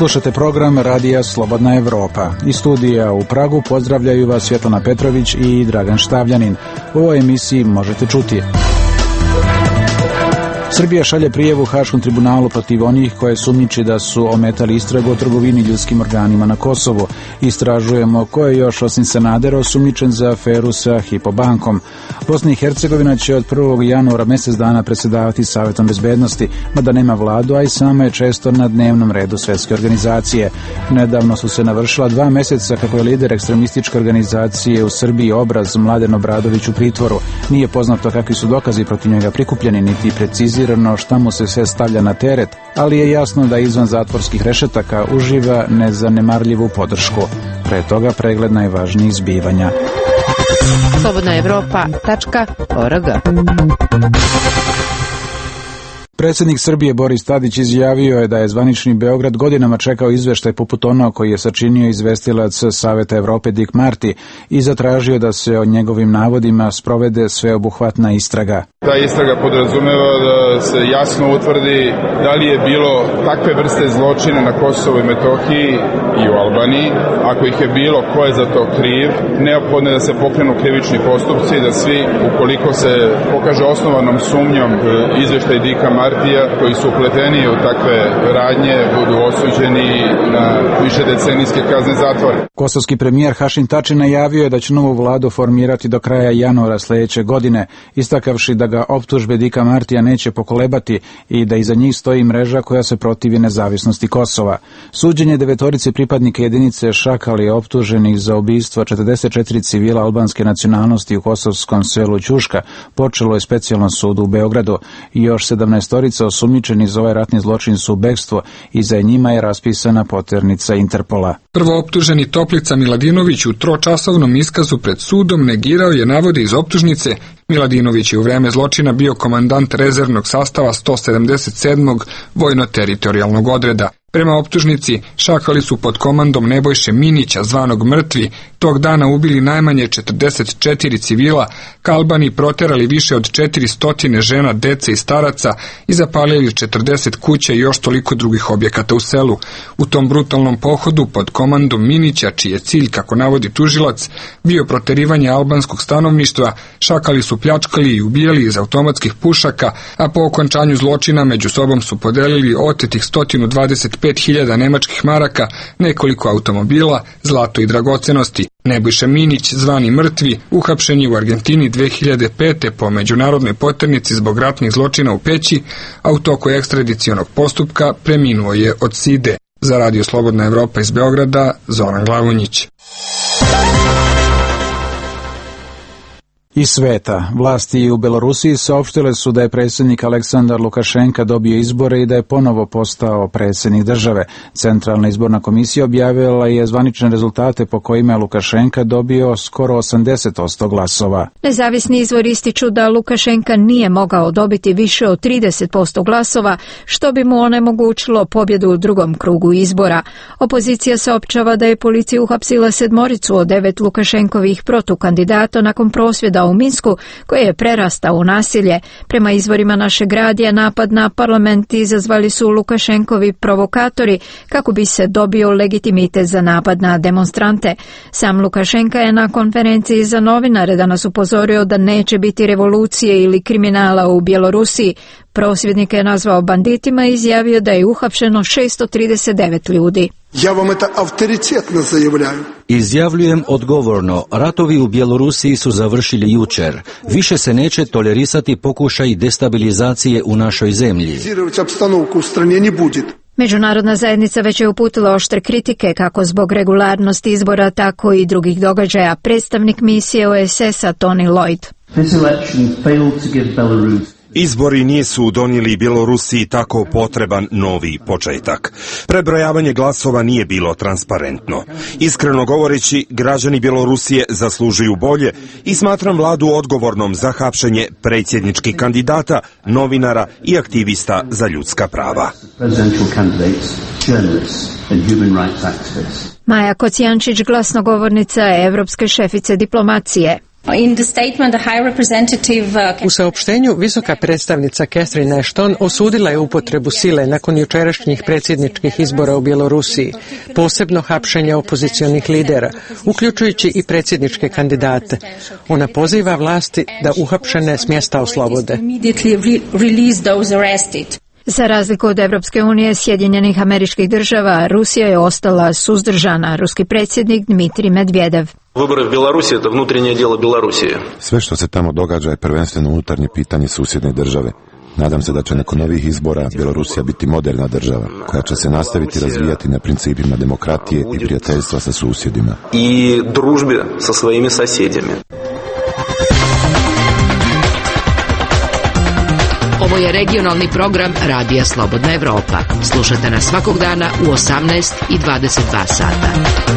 Slušate program Radija Slobodna Evropa. Iz studija u Pragu pozdravljaju vas Svjetlana Petrović i Dragan Štavljanin. U ovoj emisiji možete čuti: Srbija šalje prijavu Haškom tribunalu protiv onih koje sumnjiči da su ometali istragu o trgovini ljudskim organima na Kosovu. Istražujemo ko je još osim Sanadera osumnjičen za aferu sa Hypo bankom. Bosna i Hercegovina će od 1. januara mjesec dana predsjedavati Savetom bezbednosti, mada nema vladu, a i sama je često na dnevnom redu svjetske organizacije. Nedavno su se navršila 2 mjeseca kako je lider ekstremističke organizacije u Srbiji Obraz Mladen Obradović u pritvoru. Nije poznato kakvi su dokazi protiv njega prikupljeni, niti precizirano šta mu se sve stavlja na teret, ali je jasno da izvan zatvorskih rešetaka uživa nezanemarljivu podršku. Pre toga pregled najvažnijih zbivanja. slobodnaevropa.org. Predsjednik Srbije Boris Tadić izjavio je da je zvanični Beograd godinama čekao izveštaj poput onog koji je sačinio izvestilac Saveta Evrope Dick Marty i zatražio da se o njegovim navodima sprovede sveobuhvatna istraga. Ta istraga podrazumeva da se jasno utvrdi da li je bilo takve vrste zločina na Kosovu i Metohiji i u Albaniji. Ako ih je bilo, ko je za to kriv? Neophodno je da se pokrenu krivični postupci, da svi, ukoliko se pokaže osnovanom sumnjom izveštaj Dicka Martija, koji su upleteni u takve radnje, budu osuđeni na višedecenijske kazne zatvora. Kosovski premijer Hašim Tači najavio je da će novu vladu formirati do kraja januara sljedeće godine, istakavši da ga optužbe Dicka Martija neće pokolebati i da iza njih stoji mreža koja se protivi nezavisnosti Kosova. Suđenje 9 pripadnika jedinice Šakali optuženih za ubistvo 44 civila albanske nacionalnosti u kosovskom selu Ćuška počelo je specijalnom sudu u Beogradu. I još 17 osumnjičeni za ovaj ratni zločin su u bekstvo i za njima je raspisana poternica Interpola. Prvooptuženi Toplica Miladinović u tročasovnom iskazu pred sudom negirao je navode iz optužnice. Miladinović je u vreme zločina bio komandant rezervnog sastava 177. vojno-teritorijalnog odreda. Prema optužnici, Šakali su pod komandom Nebojše Minića, zvanog Mrtvi, tog dana ubili najmanje 44 civila, ka Albaniji proterali više od 400 žena, dece i staraca i zapalili 40 kuća i još toliko drugih objekata u selu. U tom brutalnom pohodu pod komandom Minića, čiji je cilj, kako navodi tužilac, bio proterivanje albanskog stanovništva, Šakali su pljačkali i ubijali iz automatskih pušaka, a po okončanju zločina među sobom su podelili otetih 125.000 nemačkih maraka, nekoliko automobila, zlato i dragocenosti. Nebojša Minić, zvani Mrtvi, uhapšen je u Argentini 2005. po međunarodnoj poternici zbog ratnih zločina u Peći, a u toku ekstradicionog postupka preminuo je od side. Za Radio Slobodna Evropa iz Beograda, Zoran Glavonjić. Iz sveta. Vlasti u Belorusiji saopštile su da je predsjednik Aleksandar Lukašenka dobio izbore i da je ponovo postao predsjednik države. Centralna izborna komisija objavila je zvanične rezultate po kojima je Lukašenka dobio skoro 80% glasova. Nezavisni izvori ističu da Lukašenka nije mogao dobiti više od 30% glasova, što bi mu onemogućilo pobjedu u drugom krugu izbora. Opozicija saopćava da je policija uhapsila 7 od 9 Lukašenkovih protukandidata nakon prosvjeda u Minsku, koji je prerastao u nasilje. Prema izvorima našeg radija, napad na parlament izazvali su Lukašenkovi provokatori kako bi se dobio legitimitet za napad na demonstrante. Sam Lukašenka je na konferenciji za novinare danas upozorio da neće biti revolucije ili kriminala u Bjelorusiji. Prosvjednike je nazvao banditima i izjavio da je uhapšeno 639 ljudi. Ja vam to autoritetno zajavljaju. Izjavljujem odgovorno, ratovi u Bjelorusiji su završili jučer. Više se neće tolerisati pokušaj destabilizacije u našoj zemlji. Međunarodna zajednica već je uputila oštre kritike kako zbog regularnosti izbora, tako i drugih događaja. Predstavnik misije OESS-a Tony Lloyd. Izbori nisu donijeli Bjelorusiji tako potreban novi početak. Prebrojavanje glasova nije bilo transparentno. Iskreno govoreći, građani Bjelorusije zaslužuju bolje i smatram vladu odgovornom za hapšenje predsjedničkih kandidata, novinara i aktivista za ljudska prava. Maja Kocijančić, glasnogovornica Evropske šefice diplomacije. U saopštenju visoka predstavnica Catherine Ashton osudila je upotrebu sile nakon jučerašnjih predsjedničkih izbora u Bjelorusiji, posebno hapšenje opozicionih lidera, uključujući i predsjedničke kandidate. Ona poziva vlasti da uhapšene s mjesta oslobode. Za razliku od Evropske unije, Sjedinjenih Američkih Država, Rusija je ostala suzdržana. Ruski predsjednik Dmitrij Medvedev. Выборы в Беларуси – это внутреннее дело Белоруссии. Sve što se tamo događa je prvenstveno unutarnje pitanje susjedne države. Nadam se da će nakon ovih izbora Bjelorusija biti moderna država koja će se nastaviti razvijati na principima demokratije i prijateljstva sa susjedima. I družbe sa svojimi sasjedima. Ovo je regionalni program Radija Slobodna Evropa. Slušajte nas svakog dana u 18 i 22 sata.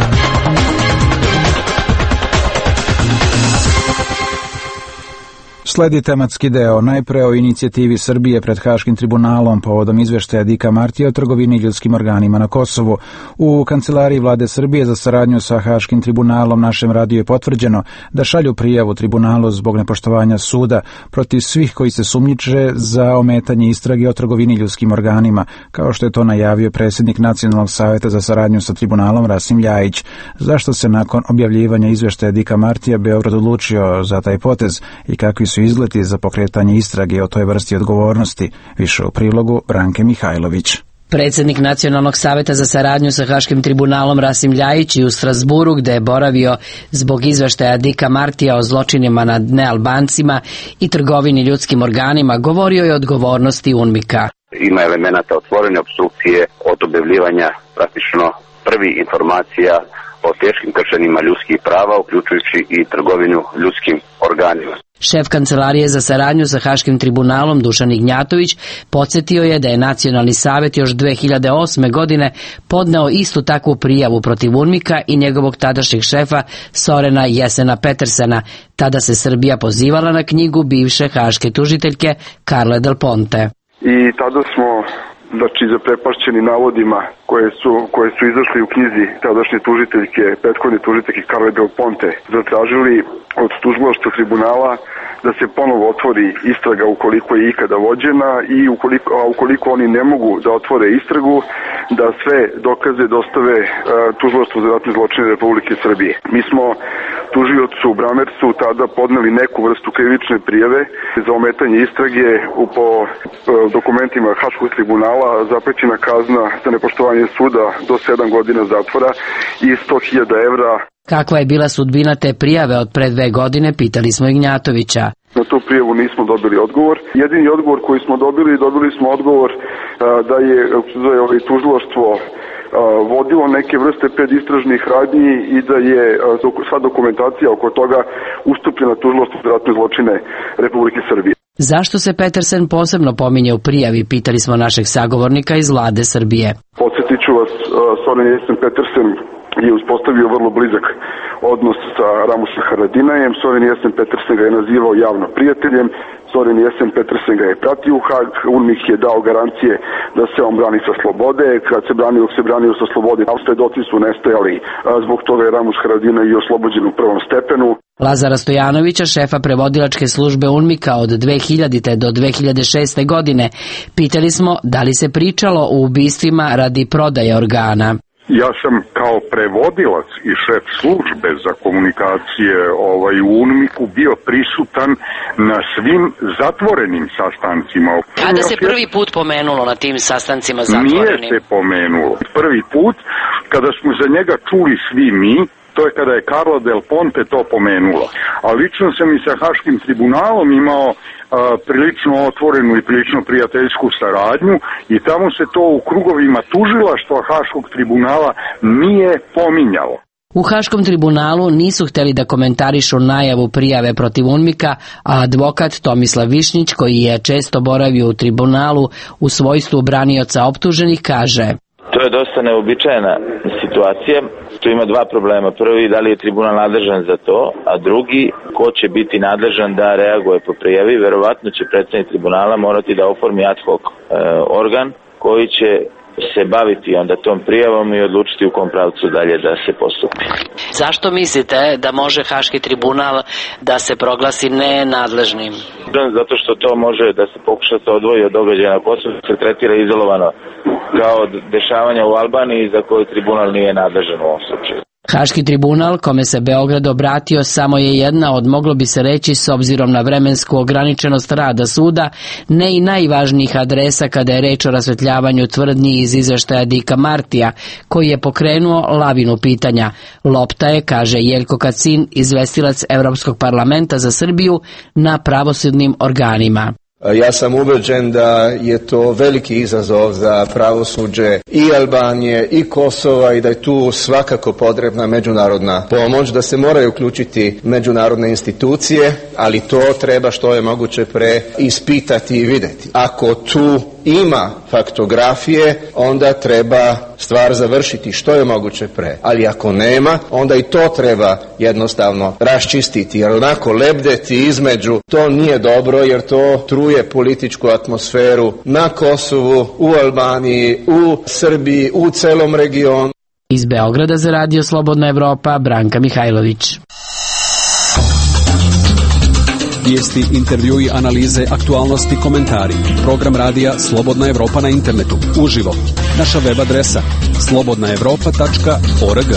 Sledi tematski deo, najpre o inicijativi Srbije pred Haškim tribunalom povodom izveštaja Dika Martija o trgovini ljudskim organima na Kosovu. U kancelariji vlade Srbije za saradnju sa Haškim tribunalom našem radiju je potvrđeno da šalju prijavu tribunalu zbog nepoštovanja suda protiv svih koji se sumnjiče za ometanje istrage o trgovini ljudskim organima, kao što je to najavio predsjednik Nacionalnog savjeta za saradnju sa tribunalom Rasim Ljajić. Zašto se nakon objavljivanja izveštaja Dika Martija Beograd odlučio za taj potez i kakvi su izgledi za pokretanje istrage o toj vrsti odgovornosti? Više u prilogu Branke Mihajlović. Predsjednik Nacionalnog savjeta za saradnju sa Haškim tribunalom Rasim Ljajić i u Strasburu, gde je boravio zbog izveštaja Dika Martija o zločinima nad nealbancima i trgovini ljudskim organima, govorio je o odgovornosti UNMIK-a. Ima elemenata otvorene opstrukcije od objavljivanja praktično prvi informacija o teškim kršenjima ljudskih prava, uključujući i trgovinu ljudskim organima. Šef kancelarije za saradnju sa Haškim tribunalom Dušan Ignjatović podsjetio je da je Nacionalni savjet još 2008. godine podneo istu takvu prijavu protiv UNMIK-a i njegovog tadašnjeg šefa Sorena Jesena Petersena. Tada se Srbija pozivala na knjigu bivše haške tužiteljke Carle Del Ponte. I tada smo zaprepašćeni navodima koje su izašli u knjizi tadašnje tužiteljke, prethodne tužiteljke Carle Del Ponte, zatražili od tužilaštva tribunala da se ponovo otvori istraga ukoliko je ikada vođena i ukoliko oni ne mogu da otvore istragu, da sve dokaze dostave tužilaštvu za ratne zločine Republike Srbije. Mi smo tužiocu Bramercu tada podneli neku vrstu krivične prijave za ometanje istrage. Po dokumentima Haškog tribunala zaprećena kazna za nepoštovanje suda do 7 godina zatvora i 100.000 evra. Kakva je bila sudbina te prijave od pre 2 godine, pitali smo Ignjatovića. Na tu prijavu nismo dobili odgovor. Jedini odgovor koji smo dobili smo odgovor da je tužilaštvo vodilo neke vrste predistražnih radnji i da je sva dokumentacija oko toga ustupljena tužilaštvu za ratne zločine Republike Srbije. Zašto se Petersen posebno pominje u prijavi, pitali smo našeg sagovornika iz vlade Srbije. Podsjetit ću vas, Soren Jesen Petersen je uspostavio vrlo blizak odnos sa Ramusom Haradinajem. Soren Jesen Petersen ga je nazivao javno prijateljem. Soren Jesen Petersen ga je pratio u Hag. UNMIK je dao garancije da se on brani sa slobode. Kad se branio sa slobode, svedoci su nestajali. Zbog toga je Ramus Haradinaj i oslobođen u prvom stepenu. Lazara Stojanovića, šefa prevodilačke službe UNMIK-a od 2000. do 2006. godine, pitali smo da li se pričalo o ubistvima radi prodaje organa. Ja sam kao prevodilac i šef službe za komunikacije u UNMIK-u bio prisutan na svim zatvorenim sastancima. Kada se prvi put pomenulo na tim sastancima zatvorenim? Nije se pomenulo. Prvi put kada smo za njega čuli svi mi, to je kada je Carla Del Ponte to pomenula. A lično sam i sa Haškim tribunalom imao prilično otvorenu i prilično prijateljsku saradnju i tamo se to u krugovima tužilaštva Haškog tribunala nije pominjalo. U Haškom tribunalu nisu hteli da komentarišu najavu prijave protiv UNMIK-a, a advokat Tomislav Višnjić, koji je često boravio u tribunalu u svojstvu branioca optuženih, kaže: To je dosta neobičajena situacija. Tu ima 2 problema. Prvi, da li je tribunal nadležan za to, a drugi, ko će biti nadležan da reaguje po prijavi. Verovatno će predsednik tribunala morati da oformi ad hoc organ koji će se baviti onda tom prijavom i odlučiti u kom pravcu dalje da se postupi. Zašto mislite da može Haški tribunal da se proglasi nenadležnim? Zato što to može da se pokuša se odvoji od događaja na Kosovu, se tretira izolovano kao dešavanja u Albaniji za koju tribunal nije nadležan u ovom slučaju. Haški tribunal, kome se Beograd obratio, samo je jedna od, moglo bi se reći, s obzirom na vremensku ograničenost rada suda, ne i najvažnijih adresa kada je reč o rasvetljavanju tvrdnji iz izveštaja Dika Martija, koji je pokrenuo lavinu pitanja. Lopta je, kaže Jeljko Kacin, izvestilac Evropskog parlamenta za Srbiju, na pravosudnim organima. Ja sam ubeđen da je to veliki izazov za pravosuđe i Albanije i Kosova i da je tu svakako potrebna međunarodna pomoć, da se moraju uključiti međunarodne institucije, ali to treba što je moguće pre ispitati i vidjeti. Ako tu ima faktografije, onda treba stvar završiti što je moguće pre. Ali ako nema, onda i to treba jednostavno raščistiti, jer onako lebdeti između, to nije dobro, jer to truje političku atmosferu na Kosovu, u Albaniji, u Srbiji, u celom regionu. Iz Beograda za Radio Slobodna Evropa, Branka Mihajlović. Vijesti, intervjui, analize, aktualnosti, komentari. Program radija Slobodna Evropa na internetu. Uživo. Naša web adresa slobodnaevropa.org.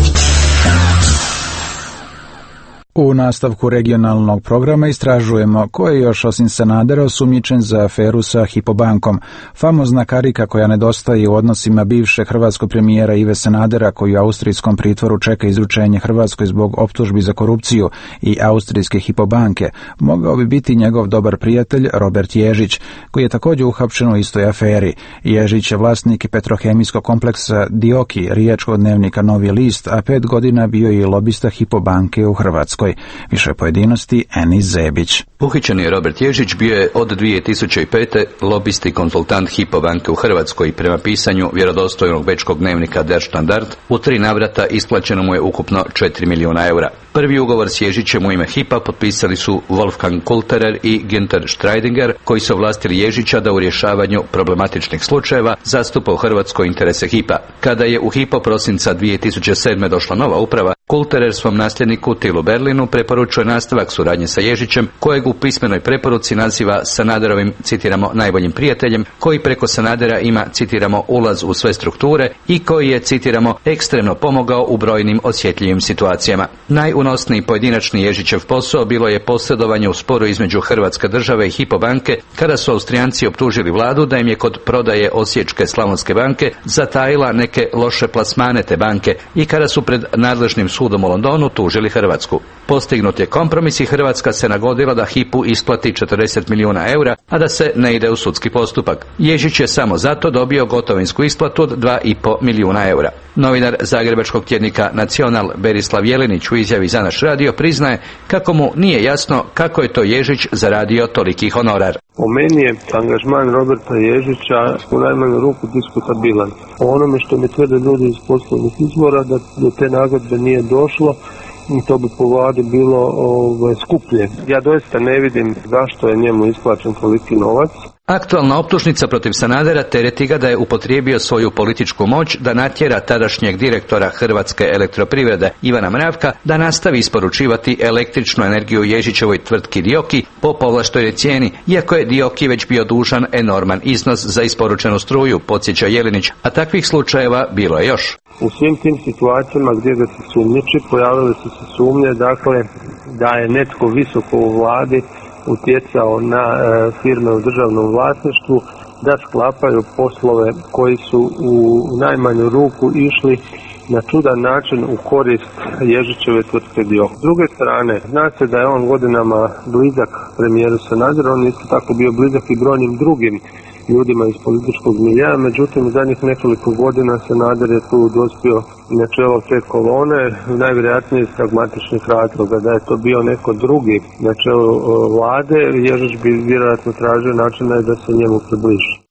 U nastavku regionalnog programa istražujemo ko je još osim Sanadera osumnjičen za aferu sa Hypo bankom. Famozna karika koja nedostaje u odnosima bivšeg hrvatskog premijera Ive Sanadera, koji u austrijskom pritvoru čeka izručenje Hrvatskoj zbog optužbi za korupciju i austrijske Hypo banke, mogao bi biti njegov dobar prijatelj Robert Ježić, koji je također uhapšen u istoj aferi. Ježić je vlasnik petrohemijskog kompleksa Dioki, riječkog dnevnika Novi list, a 5 godina bio je i lobista Hypo banke u Hrvatskoj. Više pojedinosti Enis Zebić. Uhićeni Robert Ježić bio je od 2005. lobist i konsultant Hypo banke u Hrvatskoj. Prema pisanju vjerodostojnog bečkog dnevnika Der Standard, u 3 navrata isplaćeno mu je ukupno 4 milijuna eura. Prvi ugovor s Ježićem u ime Hypa potpisali su Wolfgang Kulterer i Günther Streidinger, koji su ovlastili Ježića da u rješavanju problematičnih slučajeva zastupa u Hrvatskoj interese Hypa. Kada je u Hypo prosinca 2007. došla nova uprava, Kulterer svom nasljedniku Tilu Berlinu preporučuje nastavak suradnje sa Ježićem, kojeg u pismenoj preporuci naziva Sanaderovim, citiramo, najboljim prijateljem, koji preko Sanadera ima, citiramo, ulaz u sve strukture i koji je, citiramo, ekstremno pomogao u brojnim osjetljivim situacijama. Najunosniji pojedinačni Ježićev posao bilo je posredovanje u sporu između Hrvatske države i Hypo banke, kada su Austrijanci optužili vladu da im je kod prodaje Osječke Slavonske banke zatajila neke loše plasmane te banke i kada su pred nadležnim sudom u Londonu tužili Hrvatsku. Postignut je kompromis i Hrvatska se nagodila da Hypu isplati 40 milijuna eura, a da se ne ide u sudski postupak. Ježić je samo zato dobio gotovinsku isplatu od 2,5 milijuna eura. Novinar zagrebačkog tjednika Nacional Berislav Jelinić u izjavi za naš radio priznaje kako mu nije jasno kako je to Ježić zaradio toliki honorar. Po meni je angažman Roberta Ježića u najmanju ruku diskutabilan. O onome što mi tvrde ljudi iz poslovnih izvora da do te nagodbe nije došlo, i to bi po vladi bilo skuplje. Ja doista ne vidim zašto je njemu isplaćen toliki novac. Aktualna optužnica protiv Sanadera tereti ga da je upotrijebio svoju političku moć da natjera tadašnjeg direktora Hrvatske elektroprivrede Ivana Mravka da nastavi isporučivati električnu energiju Ježićevoj tvrtki Dioki po povlaštenoj cijeni, iako je Dioki već bio dužan enorman iznos za isporučenu struju, podsjeća Jelinić, a takvih slučajeva bilo je još. U svim tim situacijama gdje ga se sumnjiči, pojavile su se sumnje, dakle, da je netko visoko u vladi utjecao na firme u državnom vlasništvu da sklapaju poslove koji su u najmanju ruku išli na čudan način u korist Ježićeve tvrtke Diok. S druge strane, zna se da je on godinama blizak premijeru Sanaderu, on isto tako bio blizak i brojnim drugim ljudima iz političkog milija, međutim zadnjih nekoliko godina Sanader je tu dospio na čelo te kolone, najvjerojatnije iz pragmatičnih razloga. Da je to bio neko drugi na čelu vlade, Ježić bi vjerojatno tražio načina da se njemu približi.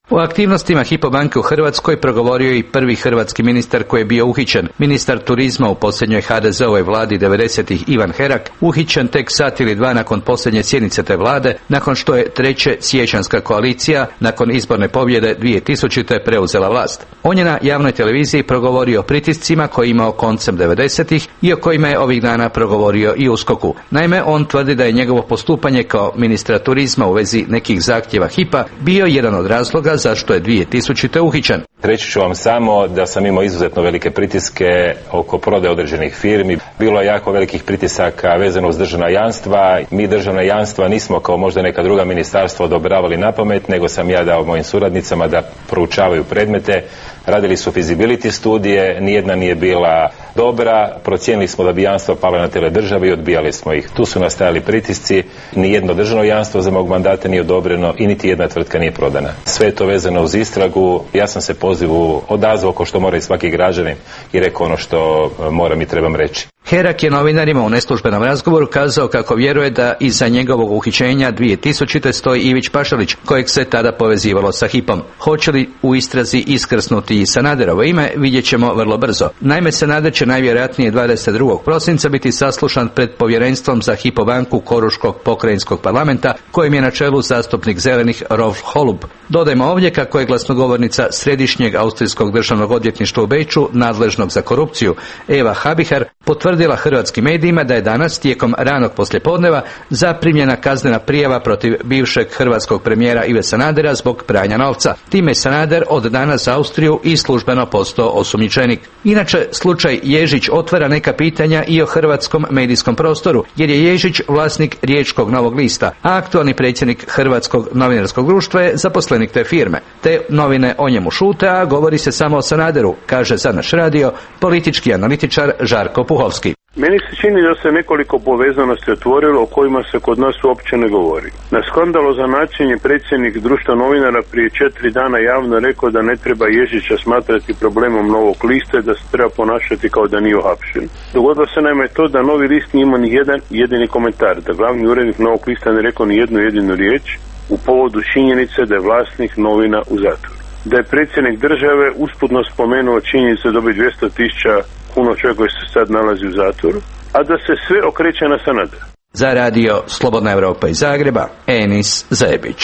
O aktivnostima Hypo banke u Hrvatskoj progovorio je i prvi hrvatski ministar koji je bio uhićen. Ministar turizma u posljednjoj HDZ-ovoj vladi 90-ih Ivan Herak, uhićen tek sat ili dva nakon posljednje sjednice te vlade, nakon što je treća siječanjska koalicija nakon izborne pobjede 2000. preuzela vlast. On je na javnoj televiziji progovorio o pritiscima koje je imao koncem 90-ih i o kojima je ovih dana progovorio i USKOK-u. Naime, on tvrdi da je njegovo postupanje kao ministra turizma u vezi nekih zahtjeva Hypa bio jedan od razloga zašto je 2000. uhićen. Reći ću vam samo da sam imao izuzetno velike pritiske oko prodaje određenih firmi. Bilo je jako velikih pritisaka vezano uz državna jamstva. Mi državna jamstva nismo kao možda neka druga ministarstva odobravali na pamet, nego sam ja dao mojim suradnicama da proučavaju predmete. Radili su feasibility studije, nijedna nije bila dobra, procijenili smo da bi jamstva pala na teret države i odbijali smo ih. Tu su nastajali pritisci, nijedno državno jamstvo za mog mandata nije odobreno i niti jedna tvrtka nije prodana. Sve je to vezano uz istragu, ja sam se pozivu odazvao ko što mora i svaki građanin i rekao ono što moram i trebam reći. Herak je novinarima u neslužbenom razgovoru kazao kako vjeruje da iza njegovog uhićenja 2000. stoji Ivić Pašalić, kojeg se tada povezivalo sa Hypom. Hoće li u istrazi iskrsnuti i Sanaderovo ime, vidjet ćemo vrlo brzo. Naime, Sanader će najvjerojatnije 22. prosinca biti saslušan pred povjerenstvom za Hypo banku Koruškog pokrajinskog parlamenta, kojim je na čelu zastupnik zelenih Rolf Holub. Dodajmo ovdje kako je glasnogovornica Središnjeg austrijskog državnog odvjetništva u Beču, nadležnog za korupciju, Eva Habihar, potvrdila hrvatskim medijima da je danas tijekom ranog poslijepodneva zaprimljena kaznena prijava protiv bivšeg hrvatskog premijera Ive Sanadera zbog pranja novca. Time je Sanader od danas za Austriju i službeno postao osumnjičenik. Inače, slučaj Ježić otvara neka pitanja i o hrvatskom medijskom prostoru, jer je Ježić vlasnik Riječkog Novog lista, a aktualni predsjednik Hrvatskog novinarskog društva je zaposlenik te firme. Te novine o njemu šute, a govori se samo o Sanaderu, kaže za naš radio politički analitičar Žarko Puhovski. Meni se čini da se nekoliko povezanosti otvorilo o kojima se kod nas uopće ne govori. Na skandalozan način je predsjednik društva novinara prije 4 dana javno rekao da ne treba Ježića smatrati problemom Novog lista i da se treba ponašati kao da nije uhapšen. Dogodilo se naime to da Novi list nije imao ni jedan jedini komentar, da glavni urednik Novog lista ne rekao ni jednu jedinu riječ u povodu činjenice da je vlasnik novina u zatvoru. Da je predsjednik države usputno spomenuo činjenice da dobi 200.000 kuna čovjek koji se sad nalazi u zatvoru, a da se sve okreće na Sanadera. Za radio Slobodna Evropa iz Zagreba, Enis Zebić.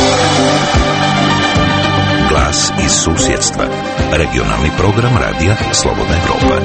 Glas iz susjedstva. Regionalni program radija Slobodna Evropa.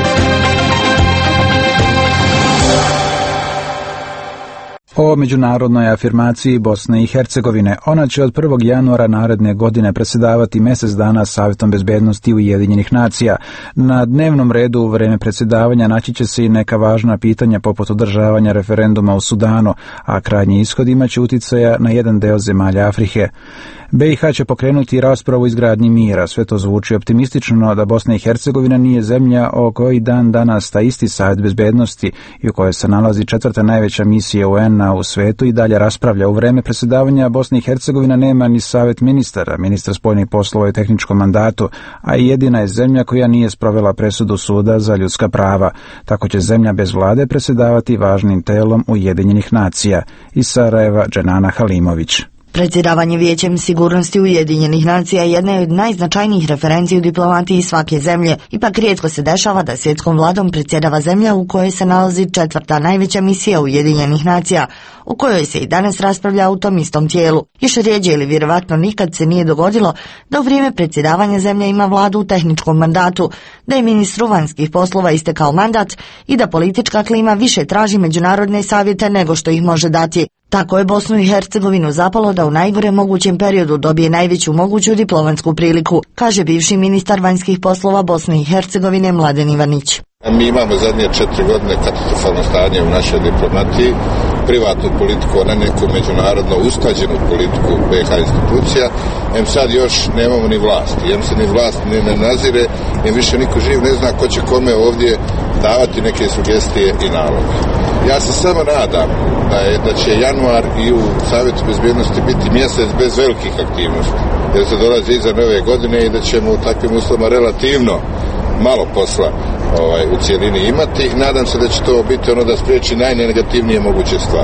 O međunarodnoj afirmaciji Bosne i Hercegovine. Ona će od 1. januara naredne godine predsjedavati mjesec dana Savjetom bezbednosti Ujedinjenih nacija. Na dnevnom redu u vrijeme predsjedavanja naći će se i neka važna pitanja poput održavanja referenduma u Sudanu, a krajnji ishod imaće uticaja na jedan deo zemalja Afrike. BiH će pokrenuti raspravu o izgradnji mira. Sve to zvuči optimistično da Bosna i Hercegovina nije zemlja o kojoj dan danas ta isti Savjet bezbednosti i u kojoj se nalazi 4. najveća misija UN-a u svetu i dalje raspravlja. U vrijeme predsjedavanja Bosna i Hercegovina nema ni Savjet ministara. Ministar spoljnih poslova je u tehničkom mandatu, a i jedina je zemlja koja nije sprovela presudu Suda za ljudska prava. Tako će zemlja bez vlade predsjedavati važnim telom Ujedinjenih nacija. Iz Sarajeva, Dženana Halimović. Predsjedavanje Vijećem sigurnosti Ujedinjenih nacija jedna je od najznačajnijih referenci u diplomatiji svake zemlje. Ipak rijetko se dešava da svjetskom vladom predsjedava zemlja u kojoj se nalazi 4. najveća misija Ujedinjenih nacija, o kojoj se i danas raspravlja u tom istom tijelu. Još rjeđe ili vjerovatno nikad se nije dogodilo da u vrijeme predsjedavanja zemlja ima vladu u tehničkom mandatu, da je ministru vanjskih poslova istekao mandat i da politička klima više traži međunarodne savjete nego što ih može dati. Tako je Bosnu i Hercegovinu zapalo da u najgorem mogućem periodu dobije najveću moguću diplomatsku priliku, kaže bivši ministar vanjskih poslova Bosne i Hercegovine Mladen Ivanić. Mi imamo zadnje 4 godine katastrofalno stanje u našoj diplomatiji, privatnu politiku, a ne neku međunarodno usklađenu politiku BiH institucija. Em sad još nemamo ni vlasti, em se ni vlast ne nazire, em više niko živ ne zna ko će kome ovdje davati neke sugestije i naloge. Ja se samo nadam da će januar i u Savjetu bezbednosti biti mjesec bez velikih aktivnosti, jer se dolazi iza nove godine i da ćemo u takvim uslovima relativno malo posla u cijelini imati. Nadam se da će to biti ono da spriječi najnegativnije moguće stvari.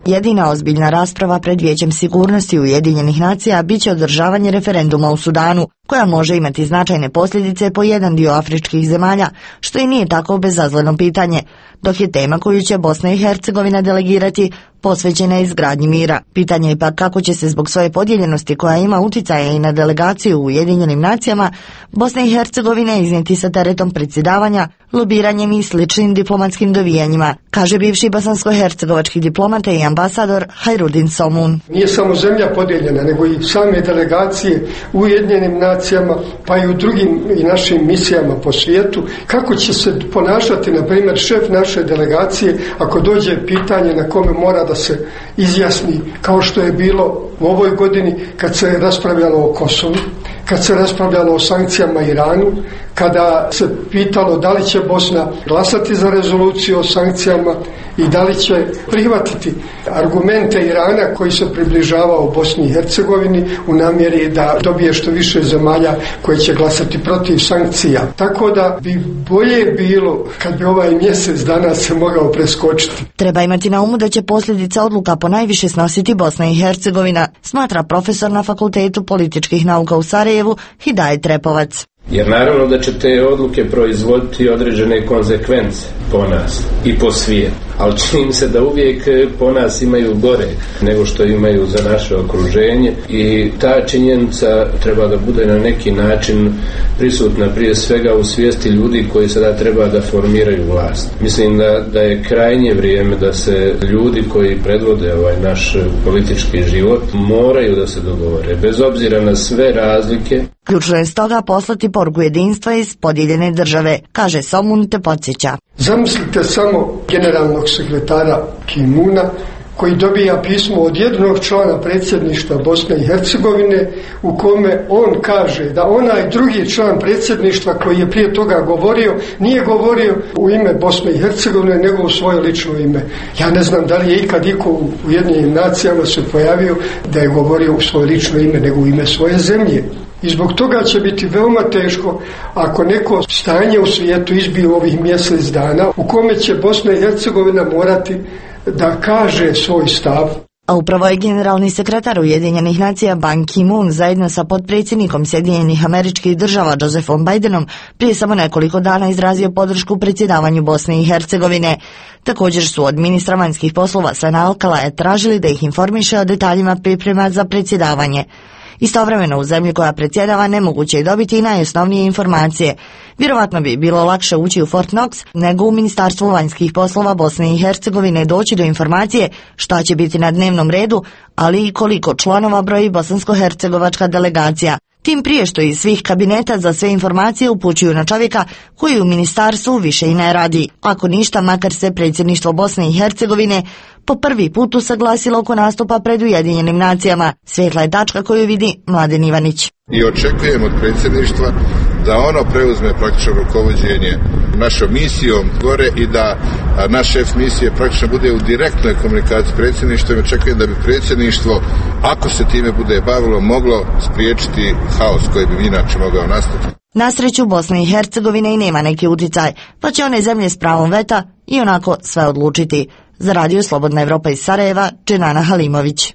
Jedina ozbiljna rasprava pred Vijećem sigurnosti Ujedinjenih nacija biće održavanje referenduma u Sudanu, koja može imati značajne posljedice po jedan dio afričkih zemalja, što i nije tako bezazleno pitanje, dok je tema koju će Bosna i Hercegovina delegirati posvećena izgradnji mira. Pitanje je pa kako će se zbog svoje podijeljenosti koja ima uticaja i na delegaciju u Ujedinjenim nacijama Bosna i Hercegovina iznijeti sa teretom predsjedavanja, lobiranjem i sličnim diplomatskim dovijanjima, kaže bivši bosansko-hercegovački diplomata i ambasador Hajrudin Somun. Nije samo zemlja podijeljena, nego i same delegacije u Ujedinjenim nacijama, pa i u drugim i našim misijama po svijetu. Kako će se ponašati, na primjer, šef naše delegacije ako dođe pitanje na kome mora da se izjasni, kao što je bilo u ovoj godini kad se raspravljalo o Kosovu, kad se raspravljalo o sankcijama Iranu, kada se pitalo da li će Bosna glasati za rezoluciju o sankcijama i da li će prihvatiti argumente Irana koji se približavao Bosni i Hercegovini u namjeri da dobije što više zemalja koje će glasati protiv sankcija. Tako da bi bolje bilo kad bi ovaj mjesec dana se mogao preskočiti. Treba imati na umu da će posljedice odluka ponajviše snositi Bosna i Hercegovina, smatra profesor na Fakultetu političkih nauka u Sarajevu Hidajet Repovac. Jer naravno da će te odluke proizvoditi određene konsekvence po nas i po svijetu. Ali čini se da uvijek po nas imaju gore nego što imaju za naše okruženje i ta činjenica treba da bude na neki način prisutna prije svega u svijesti ljudi koji sada treba da formiraju vlast. Mislim da je krajnje vrijeme da se ljudi koji predvode ovaj naš politički život moraju da se dogovore, bez obzira na sve razlike. Ključno je stoga poslati poruku jedinstva iz podijeljene države, kaže Somun te podsjeća. Zamislite samo generalnog sekretara Ki-moona koji dobija pismo od jednog člana predsjedništva Bosne i Hercegovine u kome on kaže da onaj drugi član predsjedništva koji je prije toga govorio nije govorio u ime Bosne i Hercegovine nego u svoje lično ime. Ja ne znam da li je ikad iko u Ujedinjenim nacijama se pojavio da je govorio u svoje lično ime nego u ime svoje zemlje. I zbog toga će biti veoma teško ako neko stanje u svijetu izbije u ovih mjesec dana u kome će Bosna i Hercegovina morati da kaže svoj stav. A upravo je generalni sekretar Ujedinjenih nacija Ban Ki-moon zajedno sa potpredsjednikom Sjedinjenih Američkih Država Josephom Bidenom prije samo nekoliko dana izrazio podršku predsjedavanju Bosne i Hercegovine. Također su od ministra vanjskih poslova Sena Alkalaja tražili da ih informiše o detaljima priprema za predsjedavanje. Istovremeno u zemlji koja predsjedava nemoguće je dobiti i najosnovnije informacije. Vjerovatno bi bilo lakše ući u Fort Knox nego u Ministarstvu vanjskih poslova Bosne i Hercegovine doći do informacije šta će biti na dnevnom redu, ali i koliko članova broji bosansko-hercegovačka delegacija. Tim prije što iz svih kabineta za sve informacije upućuju na čovjeka koji u ministarstvu više i ne radi. Ako ništa, makar se predsjedništvo Bosne i Hercegovine po prvi put usaglasilo oko nastupa pred Ujedinjenim nacijama. Svjetla je tačka koju vidi Mladen Ivanić. I očekujem od predsjedništva da ono preuzme praktično rukovođenje našom misijom gore i da naš šef misije praktično bude u direktnoj komunikaciji s predsjedništvom. Očekujem da bi predsjedništvo, ako se time bude bavilo, moglo spriječiti haos koji bi inače mogao nastati. Na sreću Bosne i Hercegovine i nema neki uticaj, pa će one zemlje s pravom veta i onako sve odlučiti. Za Radio Slobodna Evropa iz Sarajeva, Dženana Halimović.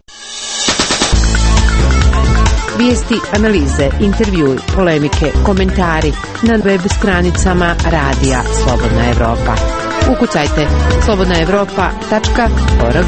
Vijesti, analize, intervjui, polemike, komentari na web stranicama Radija Slobodna Evropa. Ukucajte slobodnaevropa.org.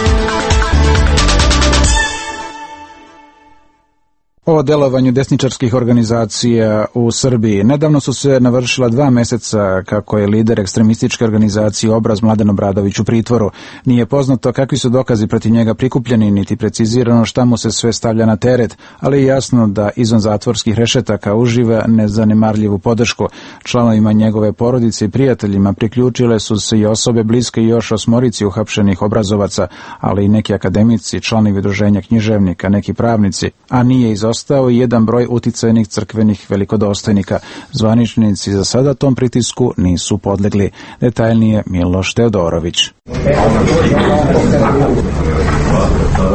O delovanju desničarskih organizacija u Srbiji. Nedavno su se navršila 2 mjeseca kako je lider ekstremističke organizacije Obraz Mladen Obradović u pritvoru. Nije poznato kakvi su dokazi protiv njega prikupljeni, niti precizirano šta mu se sve stavlja na teret, ali je jasno da izvan zatvorskih rešetaka uživa nezanemarljivu podršku. Članovima njegove porodice i prijateljima priključile su se i osobe bliske i još 8 uhapšenih obrazovaca, ali i neki akademici, članovi udruženja književnika, neki pravnici, a nije izostao i jedan broj uticajnih crkvenih velikodostojnika. Zvaničnici za sada tom pritisku nisu podlegli. Detaljnije Miloš Teodorović.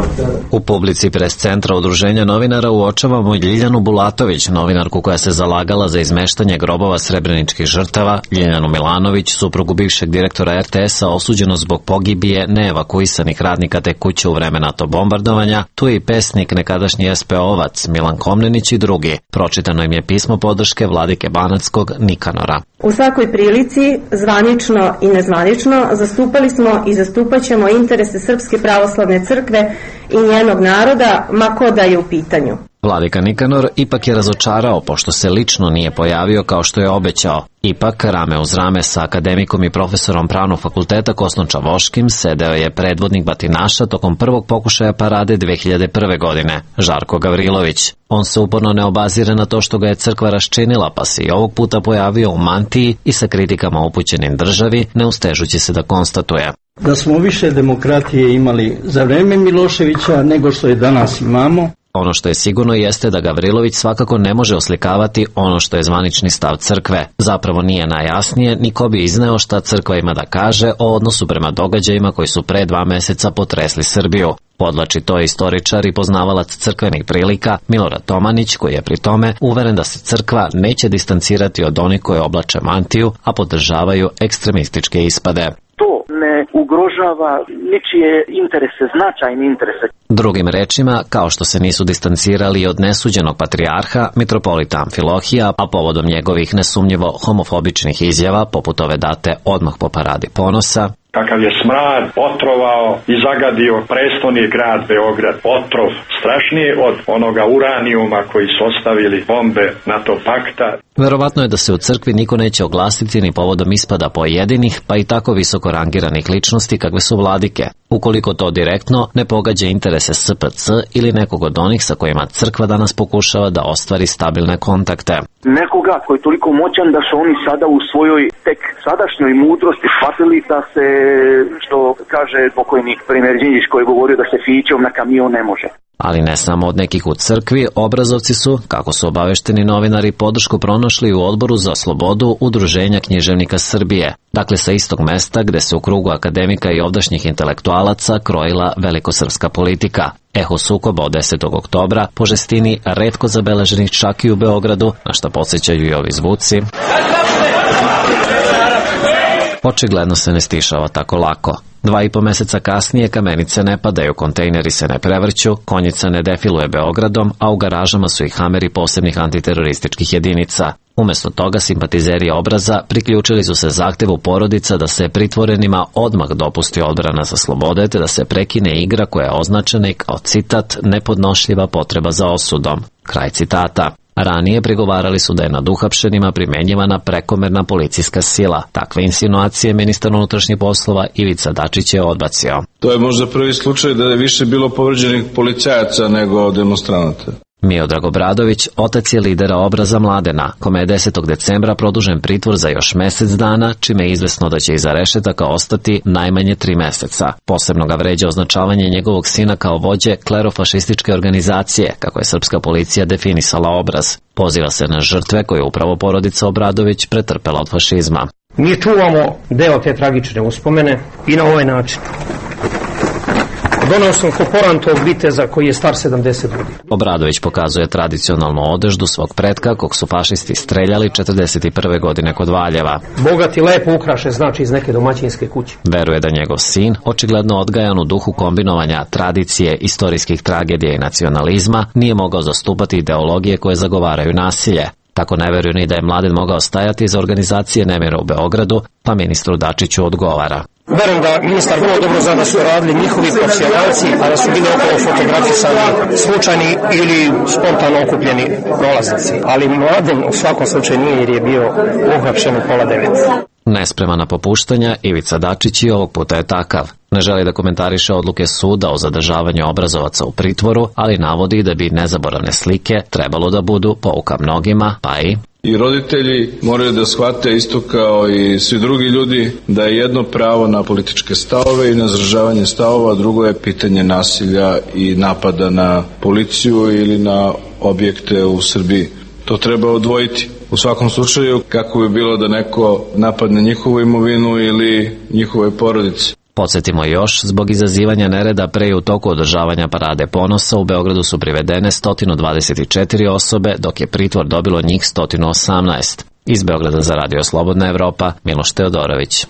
U publici pres centra Udruženja novinara uočavamo Ljiljanu Bulatović, novinarku koja se zalagala za izmeštanje grobova srebreničkih žrtava, Ljiljanu Milanović, suprugu bivšeg direktora RTS-a osuđeno zbog pogibije neevakuisanih radnika te kuće u vreme NATO bombardovanja, tu je i pesnik nekadašnji SPO-ovac Milan Komnenić i drugi. Pročitano im je pismo podrške vladike Banatskog Nikanora. U svakoj prilici, zvanično i nezvanično, zastupali smo i zastupat ćemo interese Srpske pravoslavne crkve i njenog naroda, ma ko da je u pitanju. Vladika Nikanor ipak je razočarao pošto se lično nije pojavio kao što je obećao. Ipak, rame uz rame sa akademikom i profesorom Pravnog fakulteta Kostom Čavoškim sedeo je predvodnik batinaša tokom prvog pokušaja parade 2001. godine, Žarko Gavrilović. On se uporno ne obazire na to što ga je crkva raščinila, pa se i ovog puta pojavio u mantiji i sa kritikama upućenim državi, ne ustežući se da konstatuje. Da smo više demokratije imali za vreme Miloševića nego što je danas imamo. Ono što je sigurno jeste da Gavrilović svakako ne može oslikavati ono što je zvanični stav crkve. Zapravo nije najjasnije ni ko bi izneo šta crkva ima da kaže o odnosu prema događajima koji su pre 2 meseca potresli Srbiju. Podlači to istoričar i poznavalac crkvenih prilika Milorad Tomanić, koji je pri tome uveren da se crkva neće distancirati od onih koje oblače mantiju, a podržavaju ekstremističke ispade. To ne ugrožava ničije interese, značajne interese. Drugim rečima, kao što se nisu distancirali od nesuđenog patrijarha, mitropolita Amfilohija, a povodom njegovih nesumnjivo homofobičnih izjava, poput ove date odmah po paradi ponosa, kakav je smrad otrovao i zagadio prestoni grad Beograd. Otrov strašniji od onoga uranijuma koji su ostavili bombe NATO pakta. Verovatno je da se u crkvi niko neće oglasiti ni povodom ispada pojedinih, pa i tako visoko rangiranih ličnosti kakve su vladike, ukoliko to direktno ne pogađa interese SPC ili nekog od onih sa kojima crkva danas pokušava da ostvari stabilne kontakte. Nekoga koji je toliko moćan da su oni sada u svojoj tek sadašnjoj mudrosti shvatili da se, što kaže pokojnik premijer Đinđić koji je govorio da se fićom na kamion ne može. Ali ne samo od nekih u crkvi, obrazovci su, kako su obavešteni novinari, podršku pronašli u Odboru za slobodu Udruženja književnika Srbije, dakle sa istog mesta gde se u krugu akademika i ovdašnjih intelektualaca krojila velikosrpska politika. Eho sukoba od 10. oktobra po žestini retko zabeleženih čak i u Beogradu, na što podsjećaju i ovi zvuci, očigledno se ne stišava tako lako. 2,5 meseca kasnije kamenice ne padaju, kontejneri se ne prevrću, konjica ne defiluje Beogradom, a u garažama su i hameri posebnih antiterorističkih jedinica. Umesto toga, simpatizeri Obraza priključili su se zahtevu porodica da se pritvorenima odmah dopusti odbrana za slobode, te da se prekine igra koja je označena i kao citat nepodnošljiva potreba za osudom. Kraj citata. Ranije prigovarali su da je nad uhapšenima primenjivana prekomerna policijska sila. Takve insinuacije ministar unutrašnjih poslova Ivica Dačić je odbacio. To je možda prvi slučaj da je više bilo povređenih policajaca nego demonstranata. Miodrag Obradović, otac je lidera Obraza Mladena, kome je 10. decembra produžen pritvor za još mesec dana, čime je izvesno da će iza rešetaka ostati najmanje 3 meseca. Posebno ga vređa označavanje njegovog sina kao vođe klerofašističke organizacije, kako je srpska policija definisala Obraz. Poziva se na žrtve koje je upravo porodica Obradović pretrpela od fašizma. Mi čuvamo deo te tragične uspomene i na ovaj način. Donao sam koporantog viteza koji je star 70 godina. Obradović pokazuje tradicionalnu odeždu svog pretka kog su fašisti streljali 41. godine kod Valjeva. Bogat i lepo ukrašen, znači iz neke domaćinske kuće. Veruje da njegov sin, očigledno odgajan u duhu kombinovanja tradicije, istorijskih tragedija i nacionalizma, nije mogao zastupati ideologije koje zagovaraju nasilje. Tako ne veruju ni da je Mladen mogao stajati za organizacije nemira u Beogradu, pa ministru Dačiću odgovara. Verujem da ministar vrlo dobro zna da su radili njihovi profesionalci, a da su bili okolo fotografisani slučajni ili spontano okupljeni prolaznici. Ali Mladen u svakom slučaju nije jer je bio uhapšen u 8:30. Nespreman na popuštanja, Ivica Dačić i ovog puta je takav. Ne želi da komentariše odluke suda o zadržavanju obrazovaca u pritvoru, ali navodi da bi nezaboravne slike trebalo da budu pouka mnogima, pa i roditelji moraju da shvate isto kao i svi drugi ljudi da je jedno pravo na političke stavove i na izražavanje stavova, drugo je pitanje nasilja i napada na policiju ili na objekte u Srbiji. To treba odvojiti. U svakom slučaju, kako bi bilo da neko napadne njihovu imovinu ili njihove porodice. Podsjetimo još, zbog izazivanja nereda pre i u toku održavanja Parade ponosa u Beogradu su privedene 124 osobe, dok je pritvor dobilo njih 118. Iz Beograda za Radio Slobodna Evropa, Miloš Teodorović.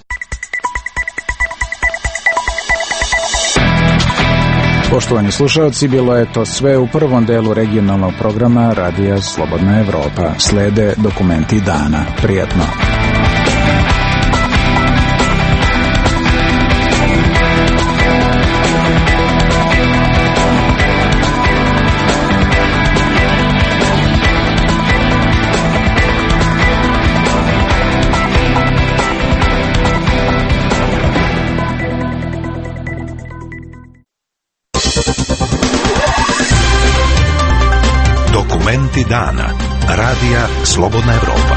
Poštovani slušalci, bilo je to sve u prvom delu regionalnog programa Radija Slobodna Evropa. Slede dokumenti dana. Prijatno. Dokumenti dana. Radija Slobodna Evropa.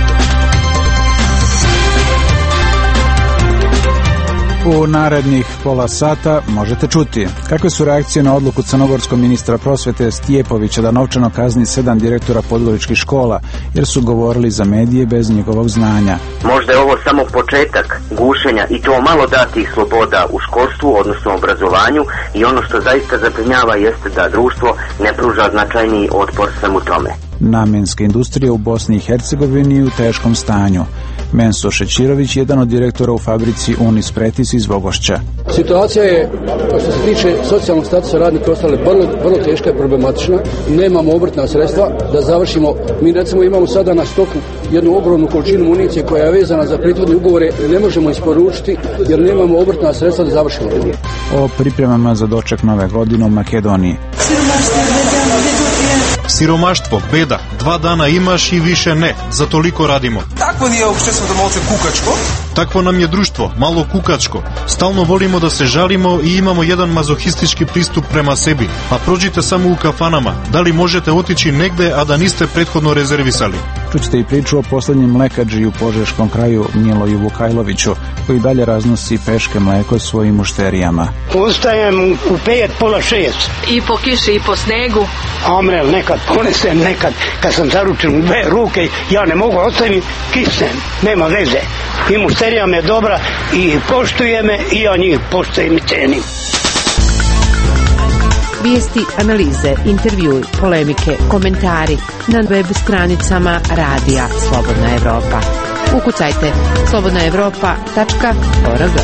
U narednih pola sata možete čuti kakve su reakcije na odluku crnogorskog ministra prosvete Stjepovića da novčano kazni 7 direktora podgoričkih škola jer su govorili za medije bez njegovog znanja. Možda je ovo samo početak gušenja i to malo datih sloboda u školstvu, odnosno obrazovanju, i ono što zaista zabrinjava jeste da društvo ne pruža značajniji otpor svemu tome. Namenska industrija u Bosni i Hercegovini u teškom stanju. Menso Šećirović, jedan od direktora u fabrici Unis Pretis iz Vogošća. Situacija je, što se tiče socijalnog statusa radnika, ostale vrlo teška i problematična. Nemamo obrtna sredstva da završimo. Mi recimo imamo sada na stoku jednu ogromnu količinu municije koja je vezana za prethodne ugovore, ne možemo isporučiti jer nemamo obrtna sredstva da završimo. O pripremama za doček nove godine u Makedoniji. Siromaštvo, beda, 2 dana imaš i više ne, za toliko radimo. Takvo nije общество da малце кукачко. Takvo nam je društvo, malo kukačko. Stalno volimo da se žalimo i imamo jedan mazohistički pristup prema sebi. A prođite samo u kafanama. Da li možete otići negde, a da niste prethodno rezervisali? Čućete i priču o poslednjem mlekadži u Požeškom kraju Miloju Vukajloviću, koji dalje raznosi peške mleko svojim mušterijama. Ustajem u 5, pola 6. I po kiši i po snegu. Amrel nekad ponesem, nekad kad sam zaručen u 2 ruke, ja ne mogu ostaviti, kisnem, nema veze. I mušterija me dobra i poštuje me i ja njih poštujem i cenim. Vijesti, analize, intervjui, polemike, komentari na web stranicama Radija Slobodna Evropa. Ukucajte slobodnaevropa.org.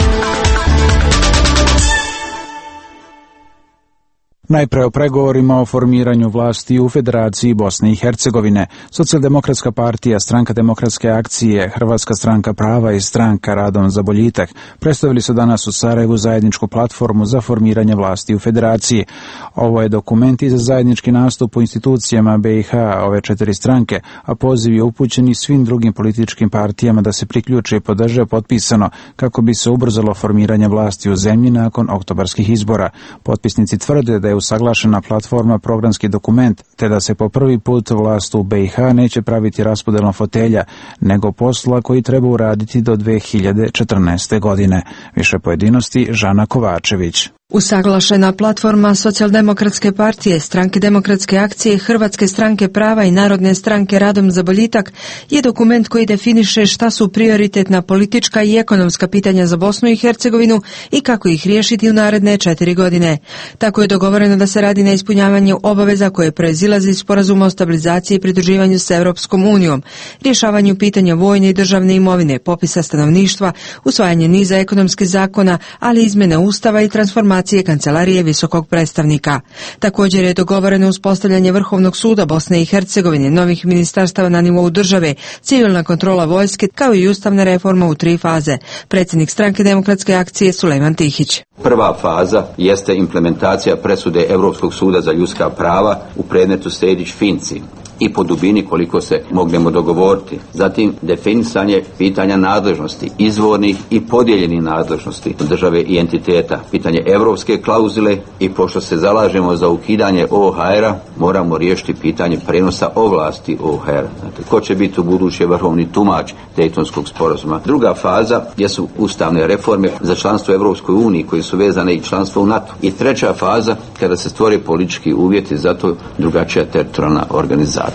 Najpre o pregovorima o formiranju vlasti u Federaciji Bosne i Hercegovine. Socijaldemokratska partija, Stranka demokratske akcije, Hrvatska stranka prava i Stranka Radom za boljitak predstavili su danas u Sarajevu zajedničku platformu za formiranje vlasti u Federaciji. Ovo je dokument za zajednički nastup u institucijama BiH ove 4 stranke, a poziv je upućen i svim drugim političkim partijama da se priključe i podrže potpisano kako bi se ubrzalo formiranje vlasti u zemlji nakon oktobarskih izbora. Potpisnici tvrde da je usaglašena platforma programski dokument, te da se po prvi put vlast u BiH neće praviti raspodelom fotelja, nego posla koji treba uraditi do 2014. godine. Više pojedinosti Žana Kovačević. Usaglašena platforma Socijaldemokratske partije, Stranke demokratske akcije, Hrvatske stranke prava i Narodne stranke Radom za boljitak je dokument koji definiše šta su prioritetna politička i ekonomska pitanja za Bosnu i Hercegovinu i kako ih riješiti u naredne 4 godine. Tako je dogovoreno da se radi na ispunjavanju obaveza koje proizilaze iz sporazuma o stabilizaciji i pridruživanju s Europskom unijom, rješavanju pitanja vojne i državne imovine, popisa stanovništva, usvajanje niza ekonomskih zakona, ali izmjene ustava i transformacije Kancelarije visokog predstavnika. Također je dogovoreno uspostavljanje Vrhovnog suda Bosne i Hercegovine, novih ministarstava na nivou države, civilna kontrola vojske, kao i ustavna reforma u 3 faze. Predsjednik Stranke demokratske akcije Sulejman Tihić. Prva faza jeste implementacija presude Europskog suda za ljudska prava u predmetu Sejdić-Finci i po dubini koliko se mognemo dogovoriti. Zatim definisanje pitanja nadležnosti, izvornih i podijeljenih nadležnosti države i entiteta, pitanje europske klauzule i pošto se zalažemo za ukidanje OHR-a, moramo riješiti pitanje prenosa ovlasti OHR-a. Znate, ko će biti u buduće vrhovni tumač Dejtonskog sporazuma. Druga faza jesu ustavne reforme za članstvo u Europskoj uniji koji su vezane i članstvo u NATO. I treća faza kada se stvore politički uvjeti za to drugačija teritorijalna organizacija.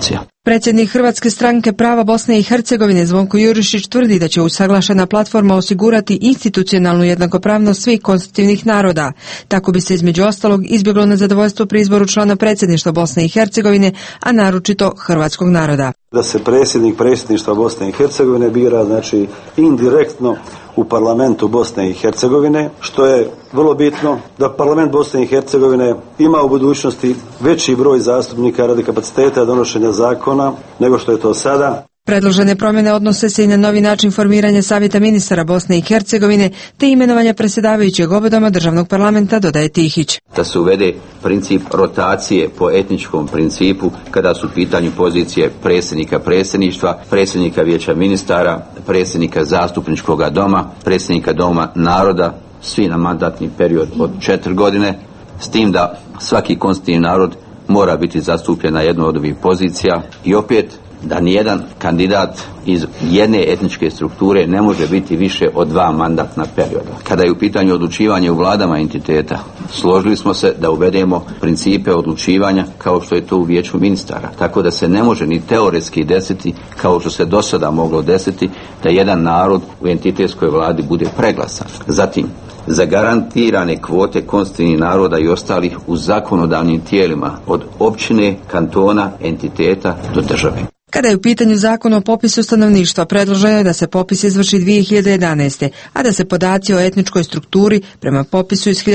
Predsjednik Hrvatske stranke prava Bosne i Hercegovine Zvonko Jurišić tvrdi da će usaglašena platforma osigurati institucionalnu jednakopravnost svih konstitutivnih naroda. Tako bi se između ostalog izbjeglo nezadovoljstvo pri izboru člana predsjedništva Bosne i Hercegovine, a naročito hrvatskog naroda. Da se predsjednik predsjedništva Bosne i Hercegovine bira, znači indirektno u parlamentu Bosne i Hercegovine, što je vrlo bitno da parlament Bosne i Hercegovine ima u budućnosti veći broj zastupnika radi kapaciteta donošenja zakona nego što je to sada. Predložene promjene odnose se i na novi način formiranja Savjeta ministara Bosne i Hercegovine te imenovanja predsjedavajućeg oba doma državnog parlamenta, dodaje Tihić. Da se uvede princip rotacije po etničkom principu kada su u pitanju pozicije predsjednika predsjedništva, predsjednika vijeća ministara, predsjednika zastupničkog doma, predsjednika doma naroda, svi na mandatni period od 4 godine, s tim da svaki konstitutivni narod mora biti zastupljen na jednoj od ovih pozicija i opet da nijedan kandidat iz jedne etničke strukture ne može biti više od 2 mandatna perioda. Kada je u pitanju odlučivanje u vladama entiteta, složili smo se da uvedemo principe odlučivanja kao što je to u vijeću ministara. Tako da se ne može ni teoretski desiti, kao što se do sada moglo desiti, da jedan narod u entitetskoj vladi bude preglasan. Zatim, zagarantirane kvote konstitutivnih naroda i ostalih u zakonodavnim tijelima od općine, kantona, entiteta do države. Kada je u pitanju zakon o popisu stanovništva, predloženo je da se popis izvrši 2011. a da se podaci o etničkoj strukturi prema popisu iz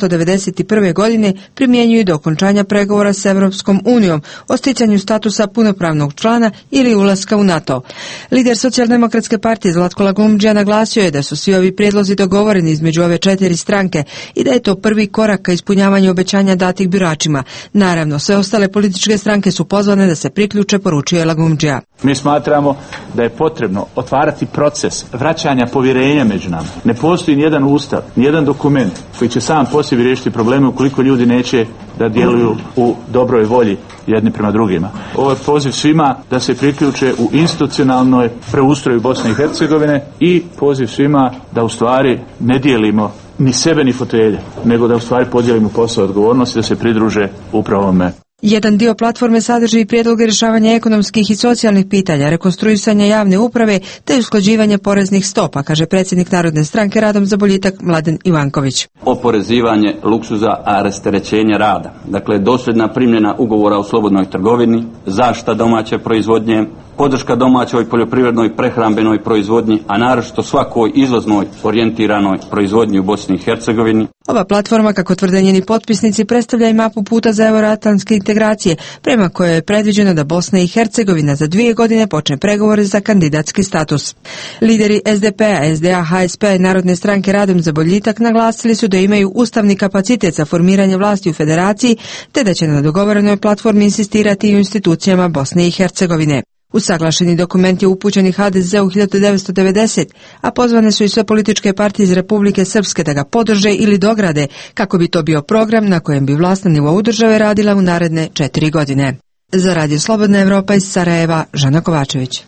1991. godine primjenjuju do okončanja pregovora s Europskom unijom o sticanju statusa punopravnog člana ili ulaska u NATO. Lider Socijaldemokratske partije Zlatko Lagumdžija naglasio je da su svi ovi prijedlozi dogovoreni između ove 4 stranke i da je to prvi korak ka ispunjavanju obećanja datih biračima. Naravno, sve ostale političke stranke su pozvane da se priključe, poručio je Lagumdžija. Mi smatramo da je potrebno otvarati proces vraćanja povjerenja među nama. Ne postoji nijedan ustav, nijedan dokument koji će sam po sebi riješiti probleme ukoliko ljudi neće da djeluju u dobroj volji jedni prema drugima. Ovo je poziv svima da se priključe u institucionalnoj preustroju Bosne i Hercegovine i poziv svima da u stvari ne dijelimo ni sebe ni fotelje, nego da u stvari podijelimo posao odgovornosti, da se pridruže upravo ovome. Jedan dio platforme sadrži i prijedloge rješavanja ekonomskih i socijalnih pitanja, rekonstruisanja javne uprave te usklađivanje poreznih stopa, kaže predsjednik Narodne stranke Radom za boljitak Mladen Ivanković. Oporezivanje luksuza, a rasterećenje rada. Dakle, dosljedna primjena ugovora o slobodnoj trgovini, zaštita domaće proizvodnje, podrška domaćoj poljoprivrednoj prehrambenoj proizvodnji, a naročito svakoj izvoznoj orijentiranoj proizvodnji u Bosni i Hercegovini. Ova platforma, kako tvrde njeni potpisnici, predstavlja i mapu puta za euroatlantske integracije, prema kojoj je predviđeno da Bosna i Hercegovina za 2 godine počne pregovore za kandidatski status. Lideri SDP-a, SDA, HSP i Narodne stranke Radom za boljitak naglasili su da imaju ustavni kapacitet za formiranje vlasti u federaciji, te da će na dogovorenoj platformi insistirati i u institucijama Bosne i Hercegovine. Usaglašeni dokument je upućen HDZ-u 1990, a pozvane su i sve političke partije iz Republike Srpske da ga podrže ili dograde, kako bi to bio program na kojem bi vlast na nivou države radila u naredne 4 godine. Za Radio Slobodna Evropa iz Sarajeva, Žana Kovačević.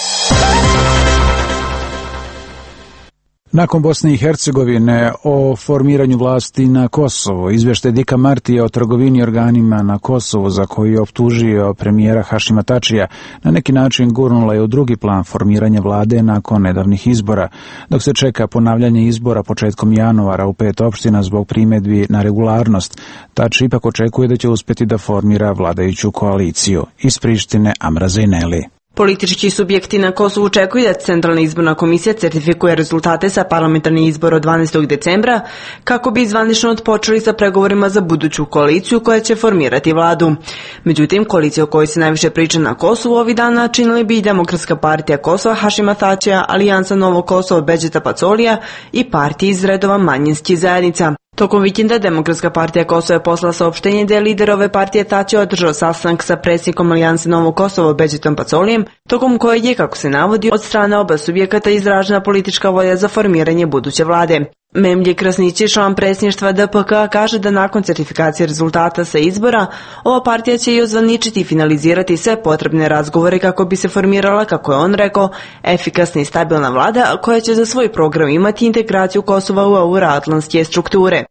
Nakon Bosne i Hercegovine o formiranju vlasti na Kosovo, izvještaj Dika Martija o trgovini organima na Kosovo, za koji je optužio premijera Hašima Tačija, na neki način gurnula je u drugi plan formiranje vlade nakon nedavnih izbora. Dok se čeka ponavljanje izbora početkom januara u 5 opština zbog primjedbi na regularnost, Tači ipak očekuje da će uspjeti da formira vladajuću koaliciju. Iz Prištine, Amra Zejneli. Politički subjekti na Kosovu očekuju da Centralna izborna komisija certifikuje rezultate sa parlamentarnih izbora od 12. decembra kako bi zvanično odpočeli sa pregovorima za buduću koaliciju koja će formirati vladu. Međutim, koalicija o kojoj se najviše priča na Kosovu ovih dana činili bi i Demokratska partija Kosova Hašima Tačija, Alijansa Novo Kosovo Bedžeta Pacolija i partije iz redova manjinskih zajednica. Tokom vikenda Demokratska partija Kosova je poslala saopštenje da je lider ove partije Tači održao sastanak sa predsjednikom Alijanse Novo Kosovo Bedžetom Pacolijem tokom kojeg je, kako se navodi, od strane oba subjekata izražena politička volja za formiranje buduće vlade. Memlje Krasnić, član predsjedništva DPK, kaže da nakon certifikacije rezultata sa izbora, ova partija će i ozvaničiti i finalizirati sve potrebne razgovore kako bi se formirala, kako je on rekao, efikasna i stabilna vlada koja će za svoj program imati integraciju Kosova u euroatlantske strukture.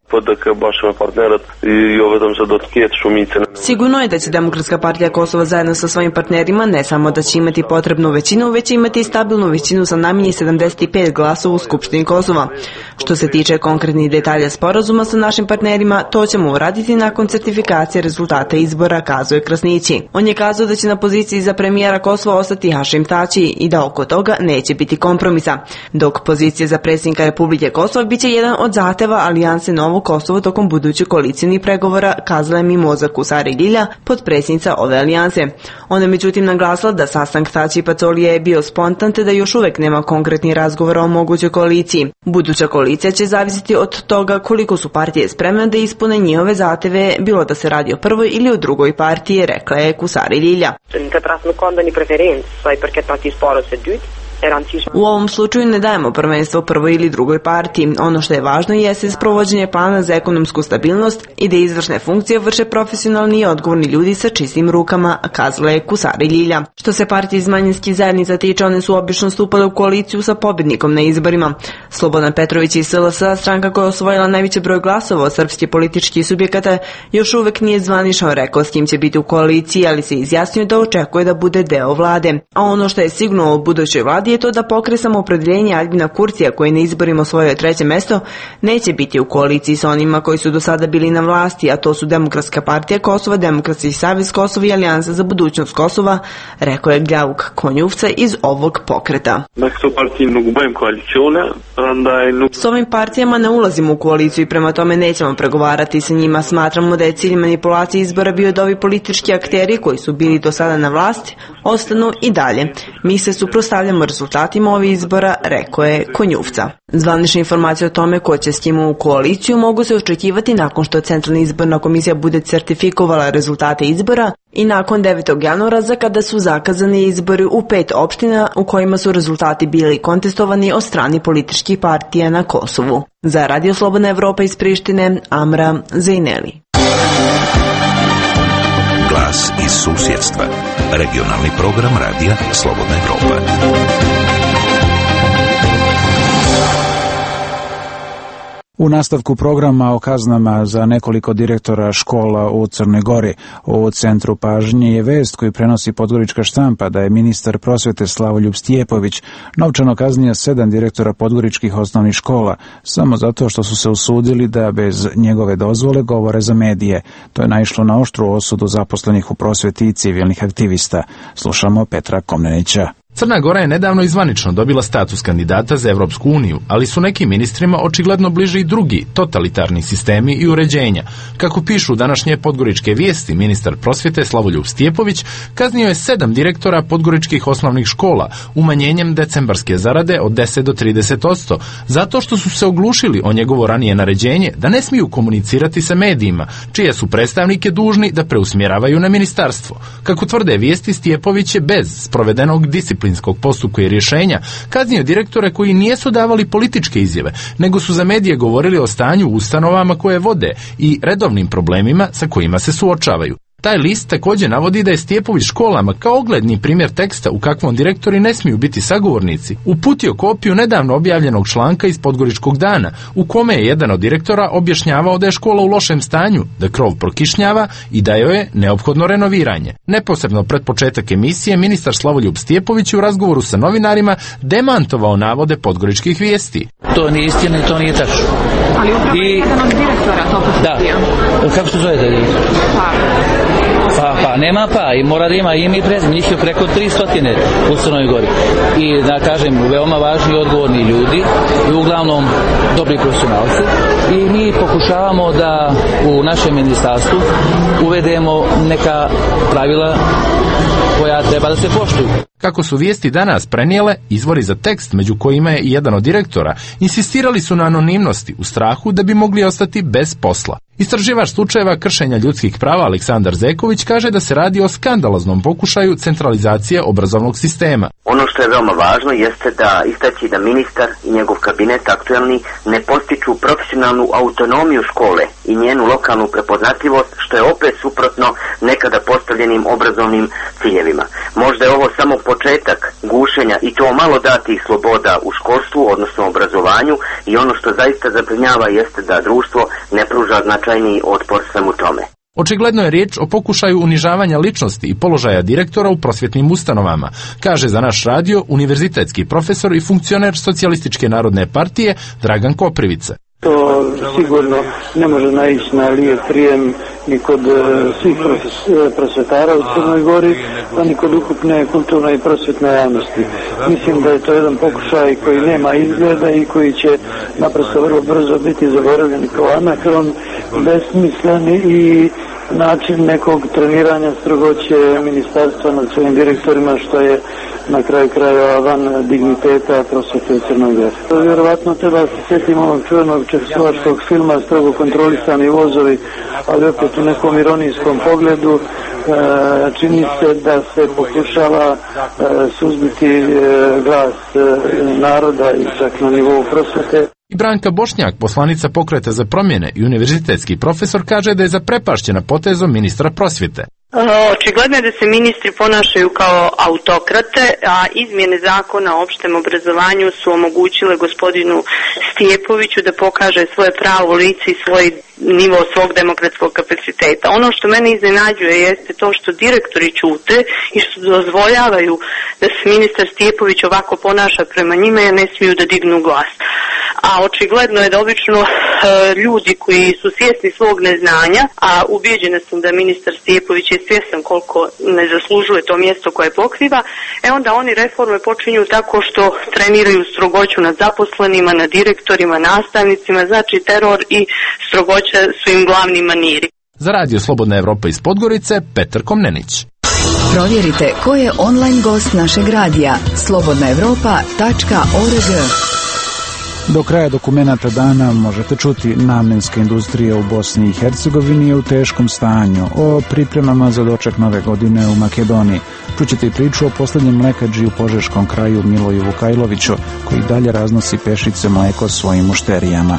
Sigurno je da će Demokratska partija Kosova zajedno sa svojim partnerima ne samo da će imati potrebnu većinu, već imati i stabilnu većinu sa najmanje 75 glasova u Skupštini Kosova. Što se tiče konkretnih detalja sporazuma sa našim partnerima, to ćemo uraditi nakon certifikacije rezultata izbora, kazuje Krasnići. On je kazao da će na poziciji za premijera Kosova ostati Hašim Tači i da oko toga neće biti kompromisa, dok pozicija za predsjednika Republike Kosova biće jedan od zahteva Alijanse Novo Kosovo tokom budućih koalicijnih pregovora, kazala je Mimoza Kusari Lilja, potpredsjednica ove alijanse. Ona je međutim naglasila da sastanak Tači i Pacolija je bio spontan te da još uvek nema konkretnih razgovora o mogućoj koaliciji. Buduća koalicija će zavisiti od toga koliko su partije spremne da ispune njihove zahteve, bilo da se radi o prvoj ili o drugoj partiji, rekla je Kusari Lilja. U ovom slučaju ne dajemo prvenstvo prvoj ili drugoj partiji. Ono što je važno jeste sprovođenje plana za ekonomsku stabilnost i da izvršne funkcije vrše profesionalni i odgovorni ljudi sa čistim rukama, kazala je Kusari Lilja. Što se partije iz manjinskih zajednica tiče, one su obično stupale u koaliciju sa pobjednikom na izborima. Slobodan Petrović iz SLS, stranka koja je osvojila najveći broj glasova od srpskih političkih subjekata, još uvek nije zvanično rekao s kim će biti u koaliciji, ali se izjasnio da očekuje da bude deo vlade. A ono što je sigurno o budućoj vladi je to da pokre samoopredeljenje Aljbina Kurtija, koji na izborima osvojio 3. mesto, neće biti u koaliciji sa onima koji su do sada bili na vlasti, a to su Demokratska partija Kosova, Demokratski savez Kosova i Alijansa za budućnost Kosova, rekao je Glauk Konjuvca iz ovog pokreta. S ovim partijama ne ulazimo u koaliciju i prema tome nećemo pregovarati sa njima. Smatramo da je cilj manipulacije izbora bio da ovi politički akteri koji su bili do sada na vlasti ostanu i dalje. Mi se suprotstavljamo rezultatima ovih izbora, rekao je Konjuvca. Zvanične informacije o tome ko će s kim u koaliciju mogu se očekivati nakon što Centralna izborna komisija bude certifikovala rezultate izbora i nakon 9. januara za kada su zakazani izbori u 5 opština u kojima su rezultati bili kontestovani od strane političkih partija na Kosovu. Za Radio Slobodna Evropa iz Prištine, Amra Zejneli. Glas iz susjedstva. Regionalni program Radija Slobodna Evropa. U nastavku programa o kaznama za nekoliko direktora škola u Crnoj Gori. U centru pažnje je vest koju prenosi Podgorička štampa da je ministar prosvete Slavoljub Stjepović novčano kaznio 7 direktora podgoričkih osnovnih škola, samo zato što su se usudili da bez njegove dozvole govore za medije. To je naišlo na oštru osudu zaposlenih u prosveti i civilnih aktivista. Slušamo Petra Komnenića. Crna Gora je nedavno izvanično dobila status kandidata za Evropsku uniju, ali su nekim ministrima očigledno bliži i drugi totalitarni sistemi i uređenja. Kako pišu današnje podgoričke vijesti, ministar prosvjete Slavoljub Stjepović kaznio je 7 direktora podgoričkih osnovnih škola umanjenjem decembarske zarade od 10 do 30%, zato što su se oglušili o njegovo ranije naređenje da ne smiju komunicirati sa medijima, čije su predstavnike dužni da preusmjeravaju na ministarstvo. Kako tvrde vijesti, Stjepović je bez sprovedenog disciplinskog postupka i rješenja kaznio direktore koji nisu davali političke izjave, nego su za medije govorili o stanju u ustanovama koje vode i redovnim problemima sa kojima se suočavaju. Taj list također navodi da je Stjepović školama kao ogledni primjer teksta u kakvom direktori ne smiju biti sagovornici uputio kopiju nedavno objavljenog članka iz Podgoričkog dana u kome je jedan od direktora objašnjavao da je škola u lošem stanju, da krov prokišnjava i da joj je neophodno renoviranje. Neposredno pred početak emisije ministar Slavoljub Stjepović u razgovoru sa novinarima demantovao navode podgoričkih vijesti. To nije istina i to nije tačno. Ali upravo je jedan od direktora to potvrdio. Da. Kako se zove da je direktor? Pa nema i mora da ima ime i prezime, njih je preko 300 u Crnoj Gori. I da kažem, veoma važni i odgovorni ljudi i uglavnom dobri profesionalci. I mi pokušavamo da u našem ministarstvu uvedemo neka pravila koja treba da se poštuju. Kako su vijesti danas prenijele, izvori za tekst, među kojima je i jedan od direktora, insistirali su na anonimnosti u strahu da bi mogli ostati bez posla. Istraživač slučajeva kršenja ljudskih prava Aleksandar Zeković kaže da se radi o skandaloznom pokušaju centralizacije obrazovnog sistema. Ono što je veoma važno jeste da istaći da ministar i njegov kabinet aktuelni ne postiču profesionalnu autonomiju škole i njenu lokalnu prepoznatljivost, što je opet suprotno nekada postavljenim obrazovnim ciljevima. Možda je ovo samo početak gušenja i to malo datih sloboda u školstvu, odnosno obrazovanju, i ono što zaista zabrinjava jeste da društvo ne pruža značajniji otpor svemu tome. Očigledno je riječ o pokušaju unižavanja ličnosti i položaja direktora u prosvjetnim ustanovama, kaže za naš radio univerzitetski profesor i funkcioner Socijalističke narodne partije Dragan Koprivica. To sigurno ne može naići na lijep prijem ni kod svih prosvjetara u Crnoj Gori, pa ni kod ukupne kulturne i prosvjetne javnosti. Mislim da je to jedan pokušaj koji nema izgleda i koji će naprosto vrlo brzo biti zaboravljeni kao anakron, besmisleni i način nekog treniranja strogoće ministarstva nad svojim direktorima, što je na kraju krajeva van digniteta prosvjete u Crnoj Gori. Vjerovatno treba se sjetiti onog čuvenog čehoslovačkog filma Strogo kontrolisani vozovi, ali opet u nekom ironijskom pogledu čini se da se pokušava suzbiti glas naroda i čak na nivou prosvjete. I Branka Bošnjak, poslanica Pokreta za promjene i univerzitetski profesor, kaže da je zaprepašćena potezom ministra prosvjete. Očigledno je da se ministri ponašaju kao autokrate, a izmjene zakona o opštem obrazovanju su omogućile gospodinu Stijepoviću da pokaže svoje pravo lice i svoj nivo svog demokratskog kapaciteta. Ono što mene iznenađuje jeste to što direktori ćute i što dozvoljavaju da se ministar Stijepović ovako ponaša prema njima, jer ne smiju da dignu glas. A očigledno je da obično ljudi koji su svjesni svog neznanja, a ubijeđena sam da ministar Stijepović je svjestan koliko ne zaslužuje to mjesto koje pokriva, onda oni reforme počinju tako što treniraju strogoću nad zaposlenima, nad direktorima, nastavnicima, znači teror i strogoća su im glavni maniri. Za radio Slobodna Evropa iz Podgorice, Petar Komnenić. Provjerite ko je online gost našeg radija slobodnaevropa.org. Do kraja dokumenata dana možete čuti namenska industrija u Bosni i Hercegovini je u teškom stanju, o pripremama za doček nove godine u Makedoniji. Čućete i priču o posljednjem mlekadži u Požeškom kraju Miloju Vukajloviću, koji dalje raznosi pešice mleko svojim mušterijama.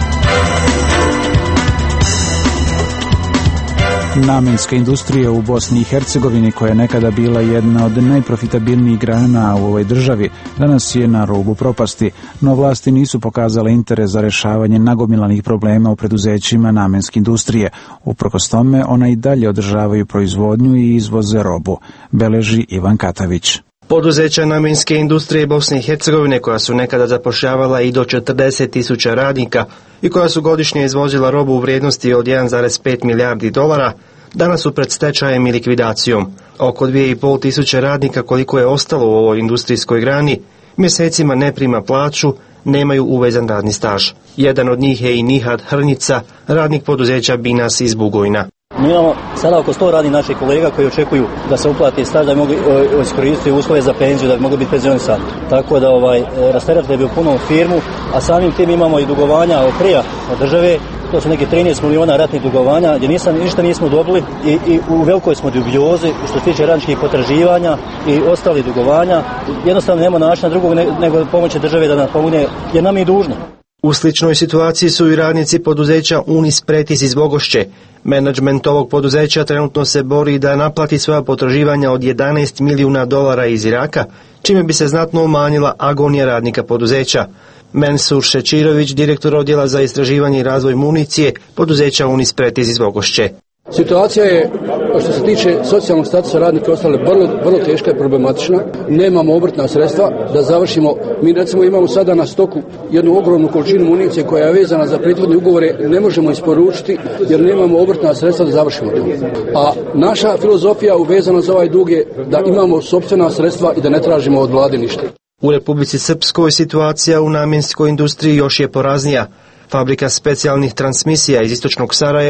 Namenska industrija u Bosni i Hercegovini, koja je nekada bila jedna od najprofitabilnijih grana u ovoj državi, danas je na rubu propasti, no vlasti nisu pokazale interes za rješavanje nagomilanih problema u preduzećima namenske industrije. Uprkos tome, ona i dalje održavaju proizvodnju i izvoze robu, beleži Ivan Katavić. Poduzeća namenske industrije Bosne i Hercegovine, koja su nekada zapošljavala i do 40.000 radnika i koja su godišnje izvozila robu u vrijednosti od 1,5 milijardi dolara, danas su pred stečajem i likvidacijom. Oko 2.500 radnika, koliko je ostalo u ovoj industrijskoj grani, mjesecima ne prima plaću, nemaju uvezan radni staž. Jedan od njih je i Nihad Hrnica, radnik poduzeća Binas iz Bugojna. Mi imamo sada oko 100 radnih naših kolega koji očekuju da se uplati staž, da bi mogli iskoristiti uslove za penziju, da bi mogli biti penzionisani. Tako da rasteretili bi u punom firmu, a samim tim imamo i dugovanja od prija od države, to su neki 13 miliona ratnih dugovanja, gdje ništa nismo dobili i u velikoj smo dubiozi što se tiče radničkih potraživanja i ostalih dugovanja. Jednostavno nema načina drugog nego pomoći države da nam pomogne, jer nam je dužno. U sličnoj situaciji su i radnici poduzeća Unis Pretis iz Bogošće. Menadžment ovog poduzeća trenutno se bori da naplati svoja potraživanja od 11 milijuna dolara iz Iraka, čime bi se znatno umanjila agonija radnika poduzeća. Mensur Šečirović, direktor odjela za istraživanje i razvoj municije, poduzeća Unis Pretis iz Bogošće. Situacija je, što se tiče socijalnog statusa radnika, ostale vrlo teška i problematična. Nemamo obrtna sredstva da završimo. Mi recimo imamo sada na stoku jednu ogromnu količinu municije koja je vezana za prethodne ugovore, ne možemo isporučiti jer nemamo obrtna sredstva da završimo to. A naša filozofija uvezana za ovaj dug je da imamo sopstvena sredstva i da ne tražimo od vlade ništa. U Republici Srpskoj situacija u namjenskoj industriji još je poraznija. Fabrika specijalnih transmisija iz istočnog Sarajeva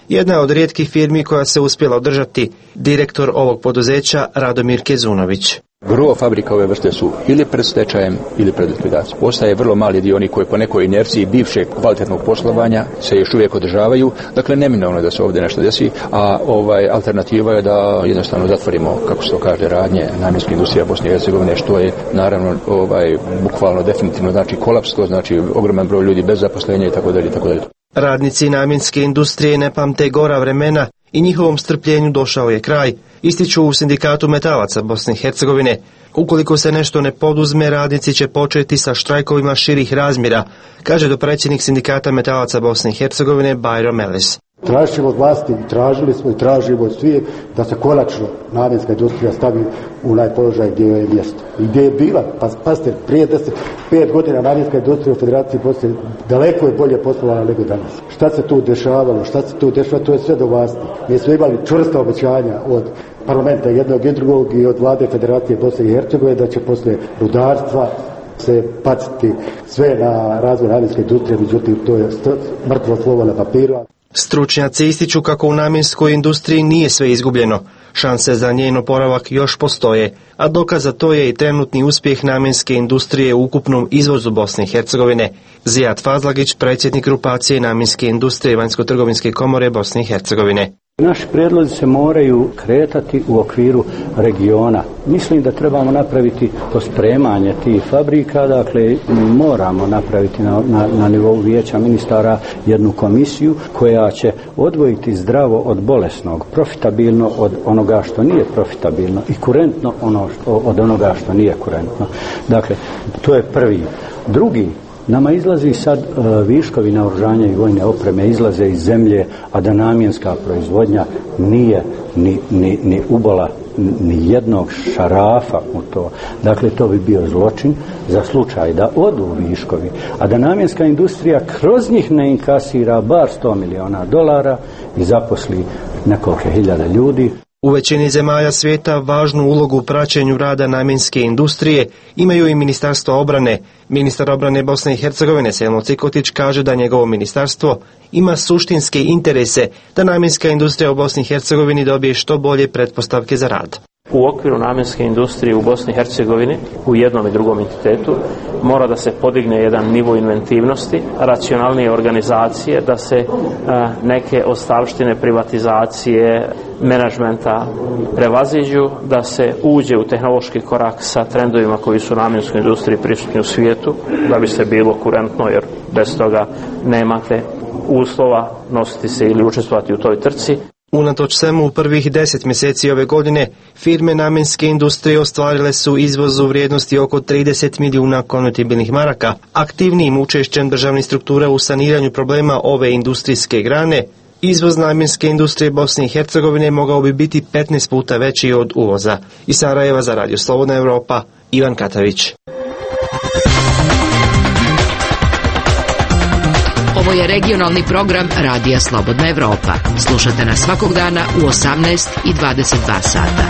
Jedna od rijetkih firmi koja se uspjela održati, direktor ovog poduzeća Radomir Kezunović. Gro fabrika ove vrste su ili pred stečajem ili pred likvidacijom. Ostaje vrlo mali dio onih koji po nekoj inerciji bivšeg kvalitetnog poslovanja se još uvijek održavaju. Dakle, neminovno je da se ovdje nešto desi, a alternativa je da jednostavno zatvorimo, kako se to kaže, radnje namjenske industrije Bosne i Hercegovine, što je naravno bukvalno definitivno znači kolaps, to znači ogroman broj ljudi bez zaposlenja itd. Radnici namjenske industrije ne pamte gora vremena i njihovom strpljenju došao je kraj, ističu u Sindikatu metalaca Bosne i Hercegovine. Ukoliko se nešto ne poduzme, radnici će početi sa štrajkovima širih razmjera, kaže dopredsjednik Sindikata metalaca Bosne i Hercegovine Bajro Melis. Tražit ćemo od vlasti, tražili smo i tražimo od svih da se konačno namjenska industrija stavi u onaj položaj gdje je mjesto. I gdje je bila, pazite, prije 5 godina namjenska industrija u Federaciji Bosne daleko je bolje poslovala nego danas. Šta se tu dešavalo, to je sve do vlasti. Mi smo imali čvrsta obećanja od parlamenta jednog i drugog i od vlade Federacije Bosne i Hercegovine da će poslije rudarstva se baciti sve na razvoj namjenske industrije, međutim to je mrtvo slovo na papiru. Stručnjaci ističu kako u namjenskoj industriji nije sve izgubljeno. Šanse za njen oporavak još postoje, a dokaz za to je i trenutni uspjeh namjenske industrije u ukupnom izvozu Bosne i Hercegovine. Zijad Fazlagić, predsjednik grupacije namjenske industrije Vanjsko-trgovinske komore Bosne i Hercegovine. Naši prijedlozi se moraju kretati u okviru regiona. Mislim da trebamo napraviti pospremanje tih fabrika, dakle moramo napraviti na nivou vijeća ministara jednu komisiju koja će odvojiti zdravo od bolesnog, profitabilno od onoga što nije profitabilno i kurentno od onoga što nije kurentno. Dakle, to je prvi. Drugi, nama izlazi sad viškovi naoružanja i vojne opreme, izlaze iz zemlje, a da namjenska proizvodnja nije ni ubola ni jednog šarafa u to. Dakle, to bi bio zločin za slučaj da odu viškovi, a da namjenska industrija kroz njih ne inkasira bar $100 miliona i zaposli nekoliko hiljada ljudi. U većini zemalja svijeta važnu ulogu u praćenju rada namjenske industrije imaju i Ministarstvo obrane. Ministar obrane Bosne i Hercegovine Selmo Cikotić kaže da njegovo ministarstvo ima suštinske interese da namjenska industrija u Bosni i Hercegovini dobije što bolje pretpostavke za rad. U okviru namjenske industrije u Bosni i Hercegovini, u jednom i drugom entitetu, mora da se podigne jedan nivo inventivnosti, racionalnije organizacije, da se neke ostavštine privatizacije, menadžmenta prevaziđu, da se uđe u tehnološki korak sa trendovima koji su u namjenskoj industriji prisutni u svijetu, da bi se bilo kurentno, jer bez toga nemate uslova nositi se ili učestvovati u toj trci. Unatoč svemu u prvih 10 mjeseci ove godine, firme namjenske industrije ostvarile su izvoz u vrijednosti oko 30 milijuna konvertibilnih maraka. Aktivnijim učešćem državnih struktura u saniranju problema ove industrijske grane, izvoz namjenske industrije Bosne i Hercegovine mogao bi biti 15 puta veći od uvoza. Iz Sarajeva za Radio Slobodna Evropa, Ivan Katavić. Ovo je regionalni program Radija Slobodna Evropa. Slušate nas svakog dana u 18 i 22 sata.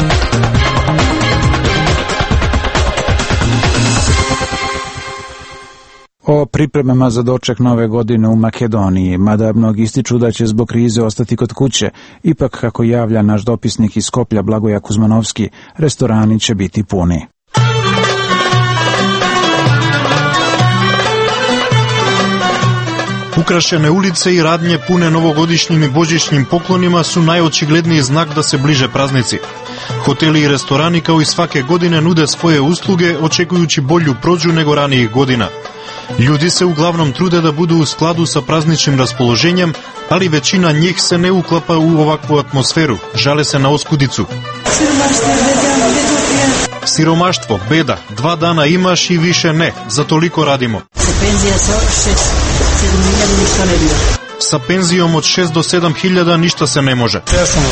O pripremama za doček nove godine u Makedoniji, mada mnogi ističu da će zbog krize ostati kod kuće, ipak kako javlja naš dopisnik iz Skoplja Blagoja Kuzmanovski, restorani će biti puni. Ukrašene ulice i radnje pune novogodišnjim i božićnim poklonima su najočigledniji znak da se bliže praznici. Hoteli i restorani kao i svake godine nude svoje usluge očekujući bolju prođu nego ranijih godina. Ljudi se uglavnom trude da budu u skladu sa prazničnim raspoloženjem, ali većina njih se ne uklapa u ovakvu atmosferu, žale se na oskudicu. Siromaštvo, beda, 2 dana imaš i više ne, za toliko radimo. Sa penzijom od 6 do 7 hiljada ništa se ne može.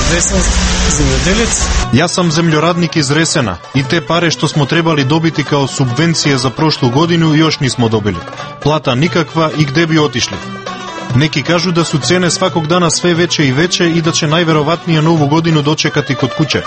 Ja sam zemljoradnik iz Resena i te pare što smo trebali dobiti kao subvencije za prošlu godinu još nismo dobili. Plata nikakva i gde bi otišli. Neki kažu da su cene svakog dana sve veće i veće i da će najverovatnije novu godinu dočekati kod kuće.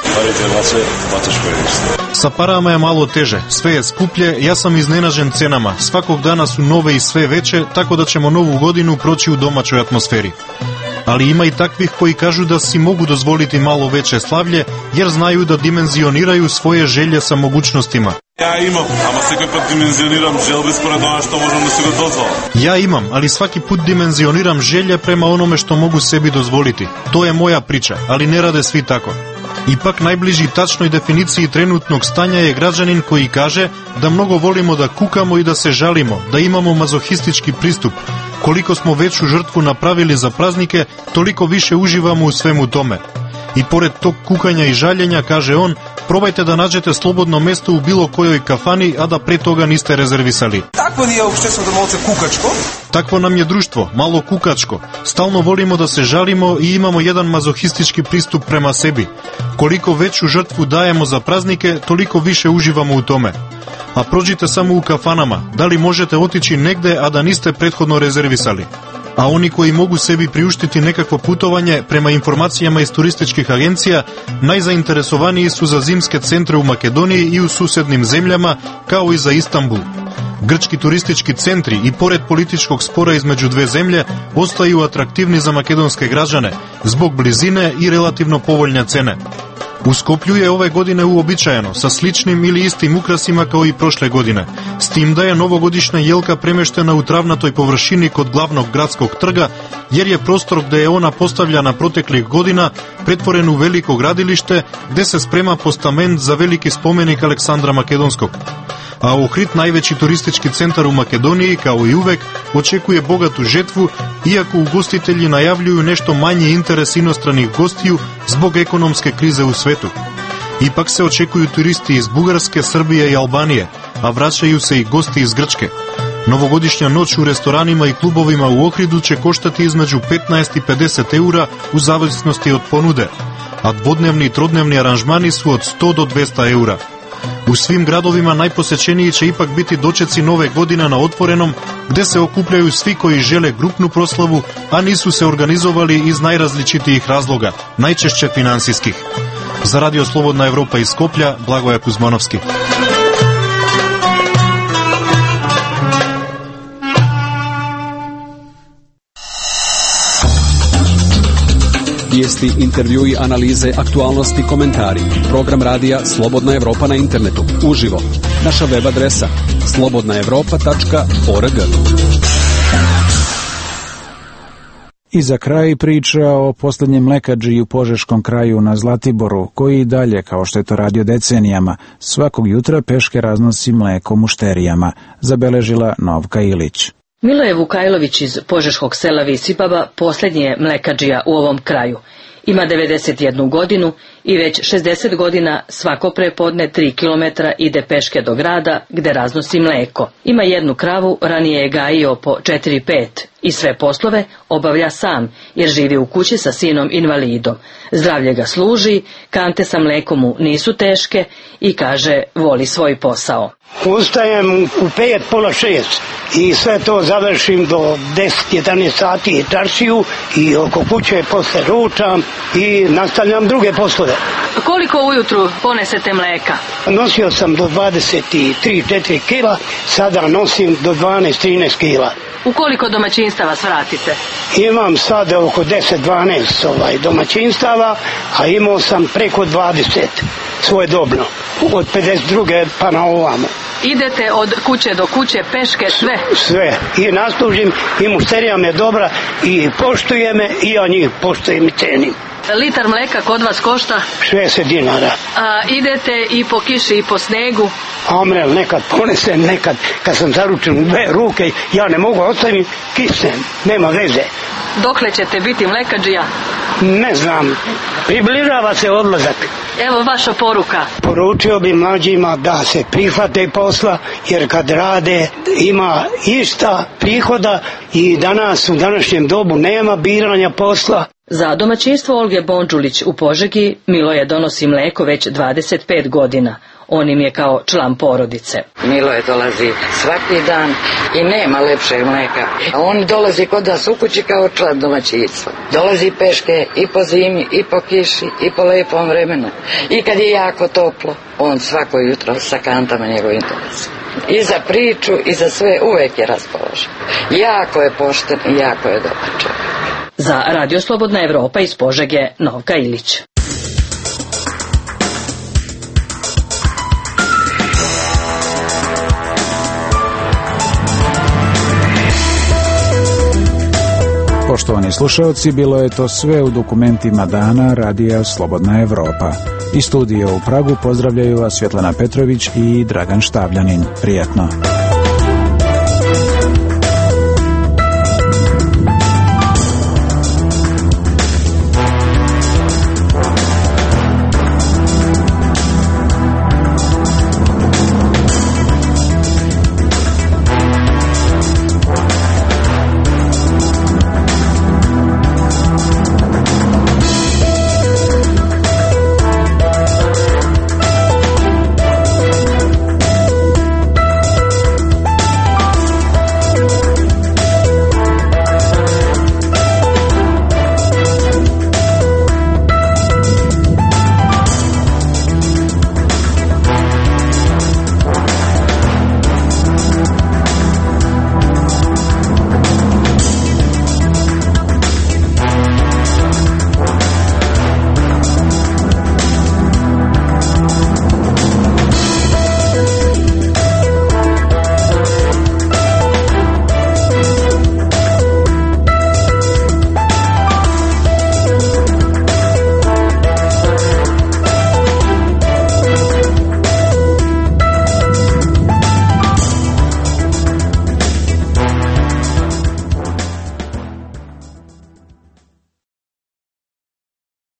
Sa parama je malo teže, sve je skuplje, ja sam iznenađen cenama. Svakog dana su nove i sve veće, tako da ćemo novu godinu proći u domaćoj atmosferi. Ali ima i takvih koji kažu da si mogu dozvoliti malo veće slavlje, jer znaju da dimenzioniraju svoje želje sa mogućnostima. Ja imam, ama svaki put dimenzioniram želbe spored ono što možem da se ga dozvolim. Ja imam, ali svaki put dimenzioniram želje prema onome što mogu sebi dozvoliti. To je moja priča, ali ne rade svi tako. Ipak najbliži tačnoj definiciji trenutnog stanja je građanin koji kaže da mnogo volimo da kukamo i da se žalimo, da imamo mazohistički pristup. Koliko smo veću žrtvu napravili za praznike, toliko više uživamo u svemu tome. I pored tog kukanja i žaljenja, kaže on, probajte da nađete slobodno mesto u bilo kojoj kafani, a da pre toga niste rezervisali. Takvo nije общество малце кукачко. Takvo nam je društvo, malo kukačko. Stalno volimo da se žalimo i imamo jedan mazohistički pristup prema sebi. Koliko veću žrtvu dajemo za praznike, toliko više uživamo u tome. A prođite samo u kafanama, da li možete otići negde, a da niste prethodno rezervisali? A oni koji mogu sebi priuštiti nekakvo putovanje, prema informacijama iz turističkih agencija, najzainteresovaniji su za zimske centre u Makedoniji i u susednim zemljama, kao i za Istanbul. Grčki turistički centri i pored političkog spora između dve zemlje ostaju atraktivni za makedonske građane, zbog blizine i relativno povoljne cene. U Skoplju je ove godine uobičajeno, sa sličnim ili istim ukrasima kao i prošle godine, s tim da je novogodišnja jelka premeštena u travnatoj površini kod glavnog gradskog trga, jer je prostor gde je ona postavljana proteklih godina pretvoren u veliko gradilište gde se sprema postament za veliki spomenik Aleksandra Makedonskog. A Ohrid, najveći turistički centar u Makedoniji, kao i uvek, očekuje bogatu žetvu, iako ugostitelji najavljuju nešto manji interes inostranih gostiju zbog ekonomske krize u svetu. Ipak se očekuju turisti iz Bugarske, Srbije i Albanije, a vraćaju se i gosti iz Grčke. Novogodišnja noć u restoranima i klubovima u Ohridu će koštati između 15 i 50 eura u zavisnosti od ponude, a dvodnevni i trodnevni aranžmani su od 100 do 200 eura. U svim gradovima najposećeniji će ipak biti dočeci Nove godine na otvorenom, gde se okupljaju svi koji žele grupnu proslavu, a nisu se organizovali iz najrazličitijih razloga, najčešće finansijskih. Za Radio Slobodna Evropa iz Skoplja, Blagoje Kuzmanovski. Vijesti, intervjui, analize, aktualnosti, komentari. Program radija Slobodna Evropa na internetu. Uživo. Naša web adresa slobodnaevropa.org. I za kraj priča o poslednjem mlekadži u Požeškom kraju na Zlatiboru, koji i dalje, kao što je to radio decenijama, svakog jutra peške raznosi mleko mušterijama, zabeležila Novka Ilić. Miloje Vukajlović iz Požeškog sela Visipaba posljednji je mlekadžija u ovom kraju. Ima 91 godinu i već 60 godina svako prepodne 3 km ide peške do grada gde raznosi mleko. Ima jednu kravu, ranije je gajio po 4-5 i sve poslove obavlja sam jer živi u kući sa sinom invalidom. Zdravlje ga služi, kante sa mlekom mu nisu teške i kaže voli svoj posao. Ustajem u 5, pola 6 i sve to završim do 10-11 sati i čaršiju i oko kuće posle ručam i nastavljam druge poslove. Koliko ujutru ponesete mleka? Nosio sam do 23-4 kila, sada nosim do 12-13 kila. U koliko domaćinstava svratite? Imam sada oko 10-12 domaćinstava, a imao sam preko 20 svojedobno, od 52. pa na ovamo. Idete od kuće do kuće peške sve? Sve. I naslužim, i mušterija me dobra, i poštuje me, i ja njih poštujem i cenim. Litar mleka kod vas košta? 60 dinara. A idete i po kiši i po snegu? Amrel, nekad ponesem, nekad kad sam zaručen u dve ruke, ja ne mogu ostaviti, kisnem, nema veze. Dokle ćete biti mlekadžija? Ne znam, približava se odlazak. Evo vaša poruka. Poručio bi mlađima da se prihvate posla, jer kad rade ima ista prihoda i danas u današnjem dobu nema biranja posla. Za domaćinstvo Olge Bondžulić u Požegi Miloje donosi mleko već 25 godina. On im je kao član porodice. Miloje dolazi svaki dan i nema lepšeg mleka. On dolazi kod nas u kući kao član domaćinstva. Dolazi peške i po zimi, i po kiši, i po lepom vremenu. I kad je jako toplo, on svako jutro sa kantama njegovim dolazi. I za priču, i za sve uvek je raspoložen. Jako je pošten i jako je dobar čovjek. Za Radio Slobodna Evropa iz Požege, Novka Ilić. Poštovani slušalci, bilo je to sve u dokumentima dana Radija Slobodna Evropa. Iz studija u Pragu pozdravljaju vas Svjetlana Petrović i Dragan Štavljanin. Prijetno.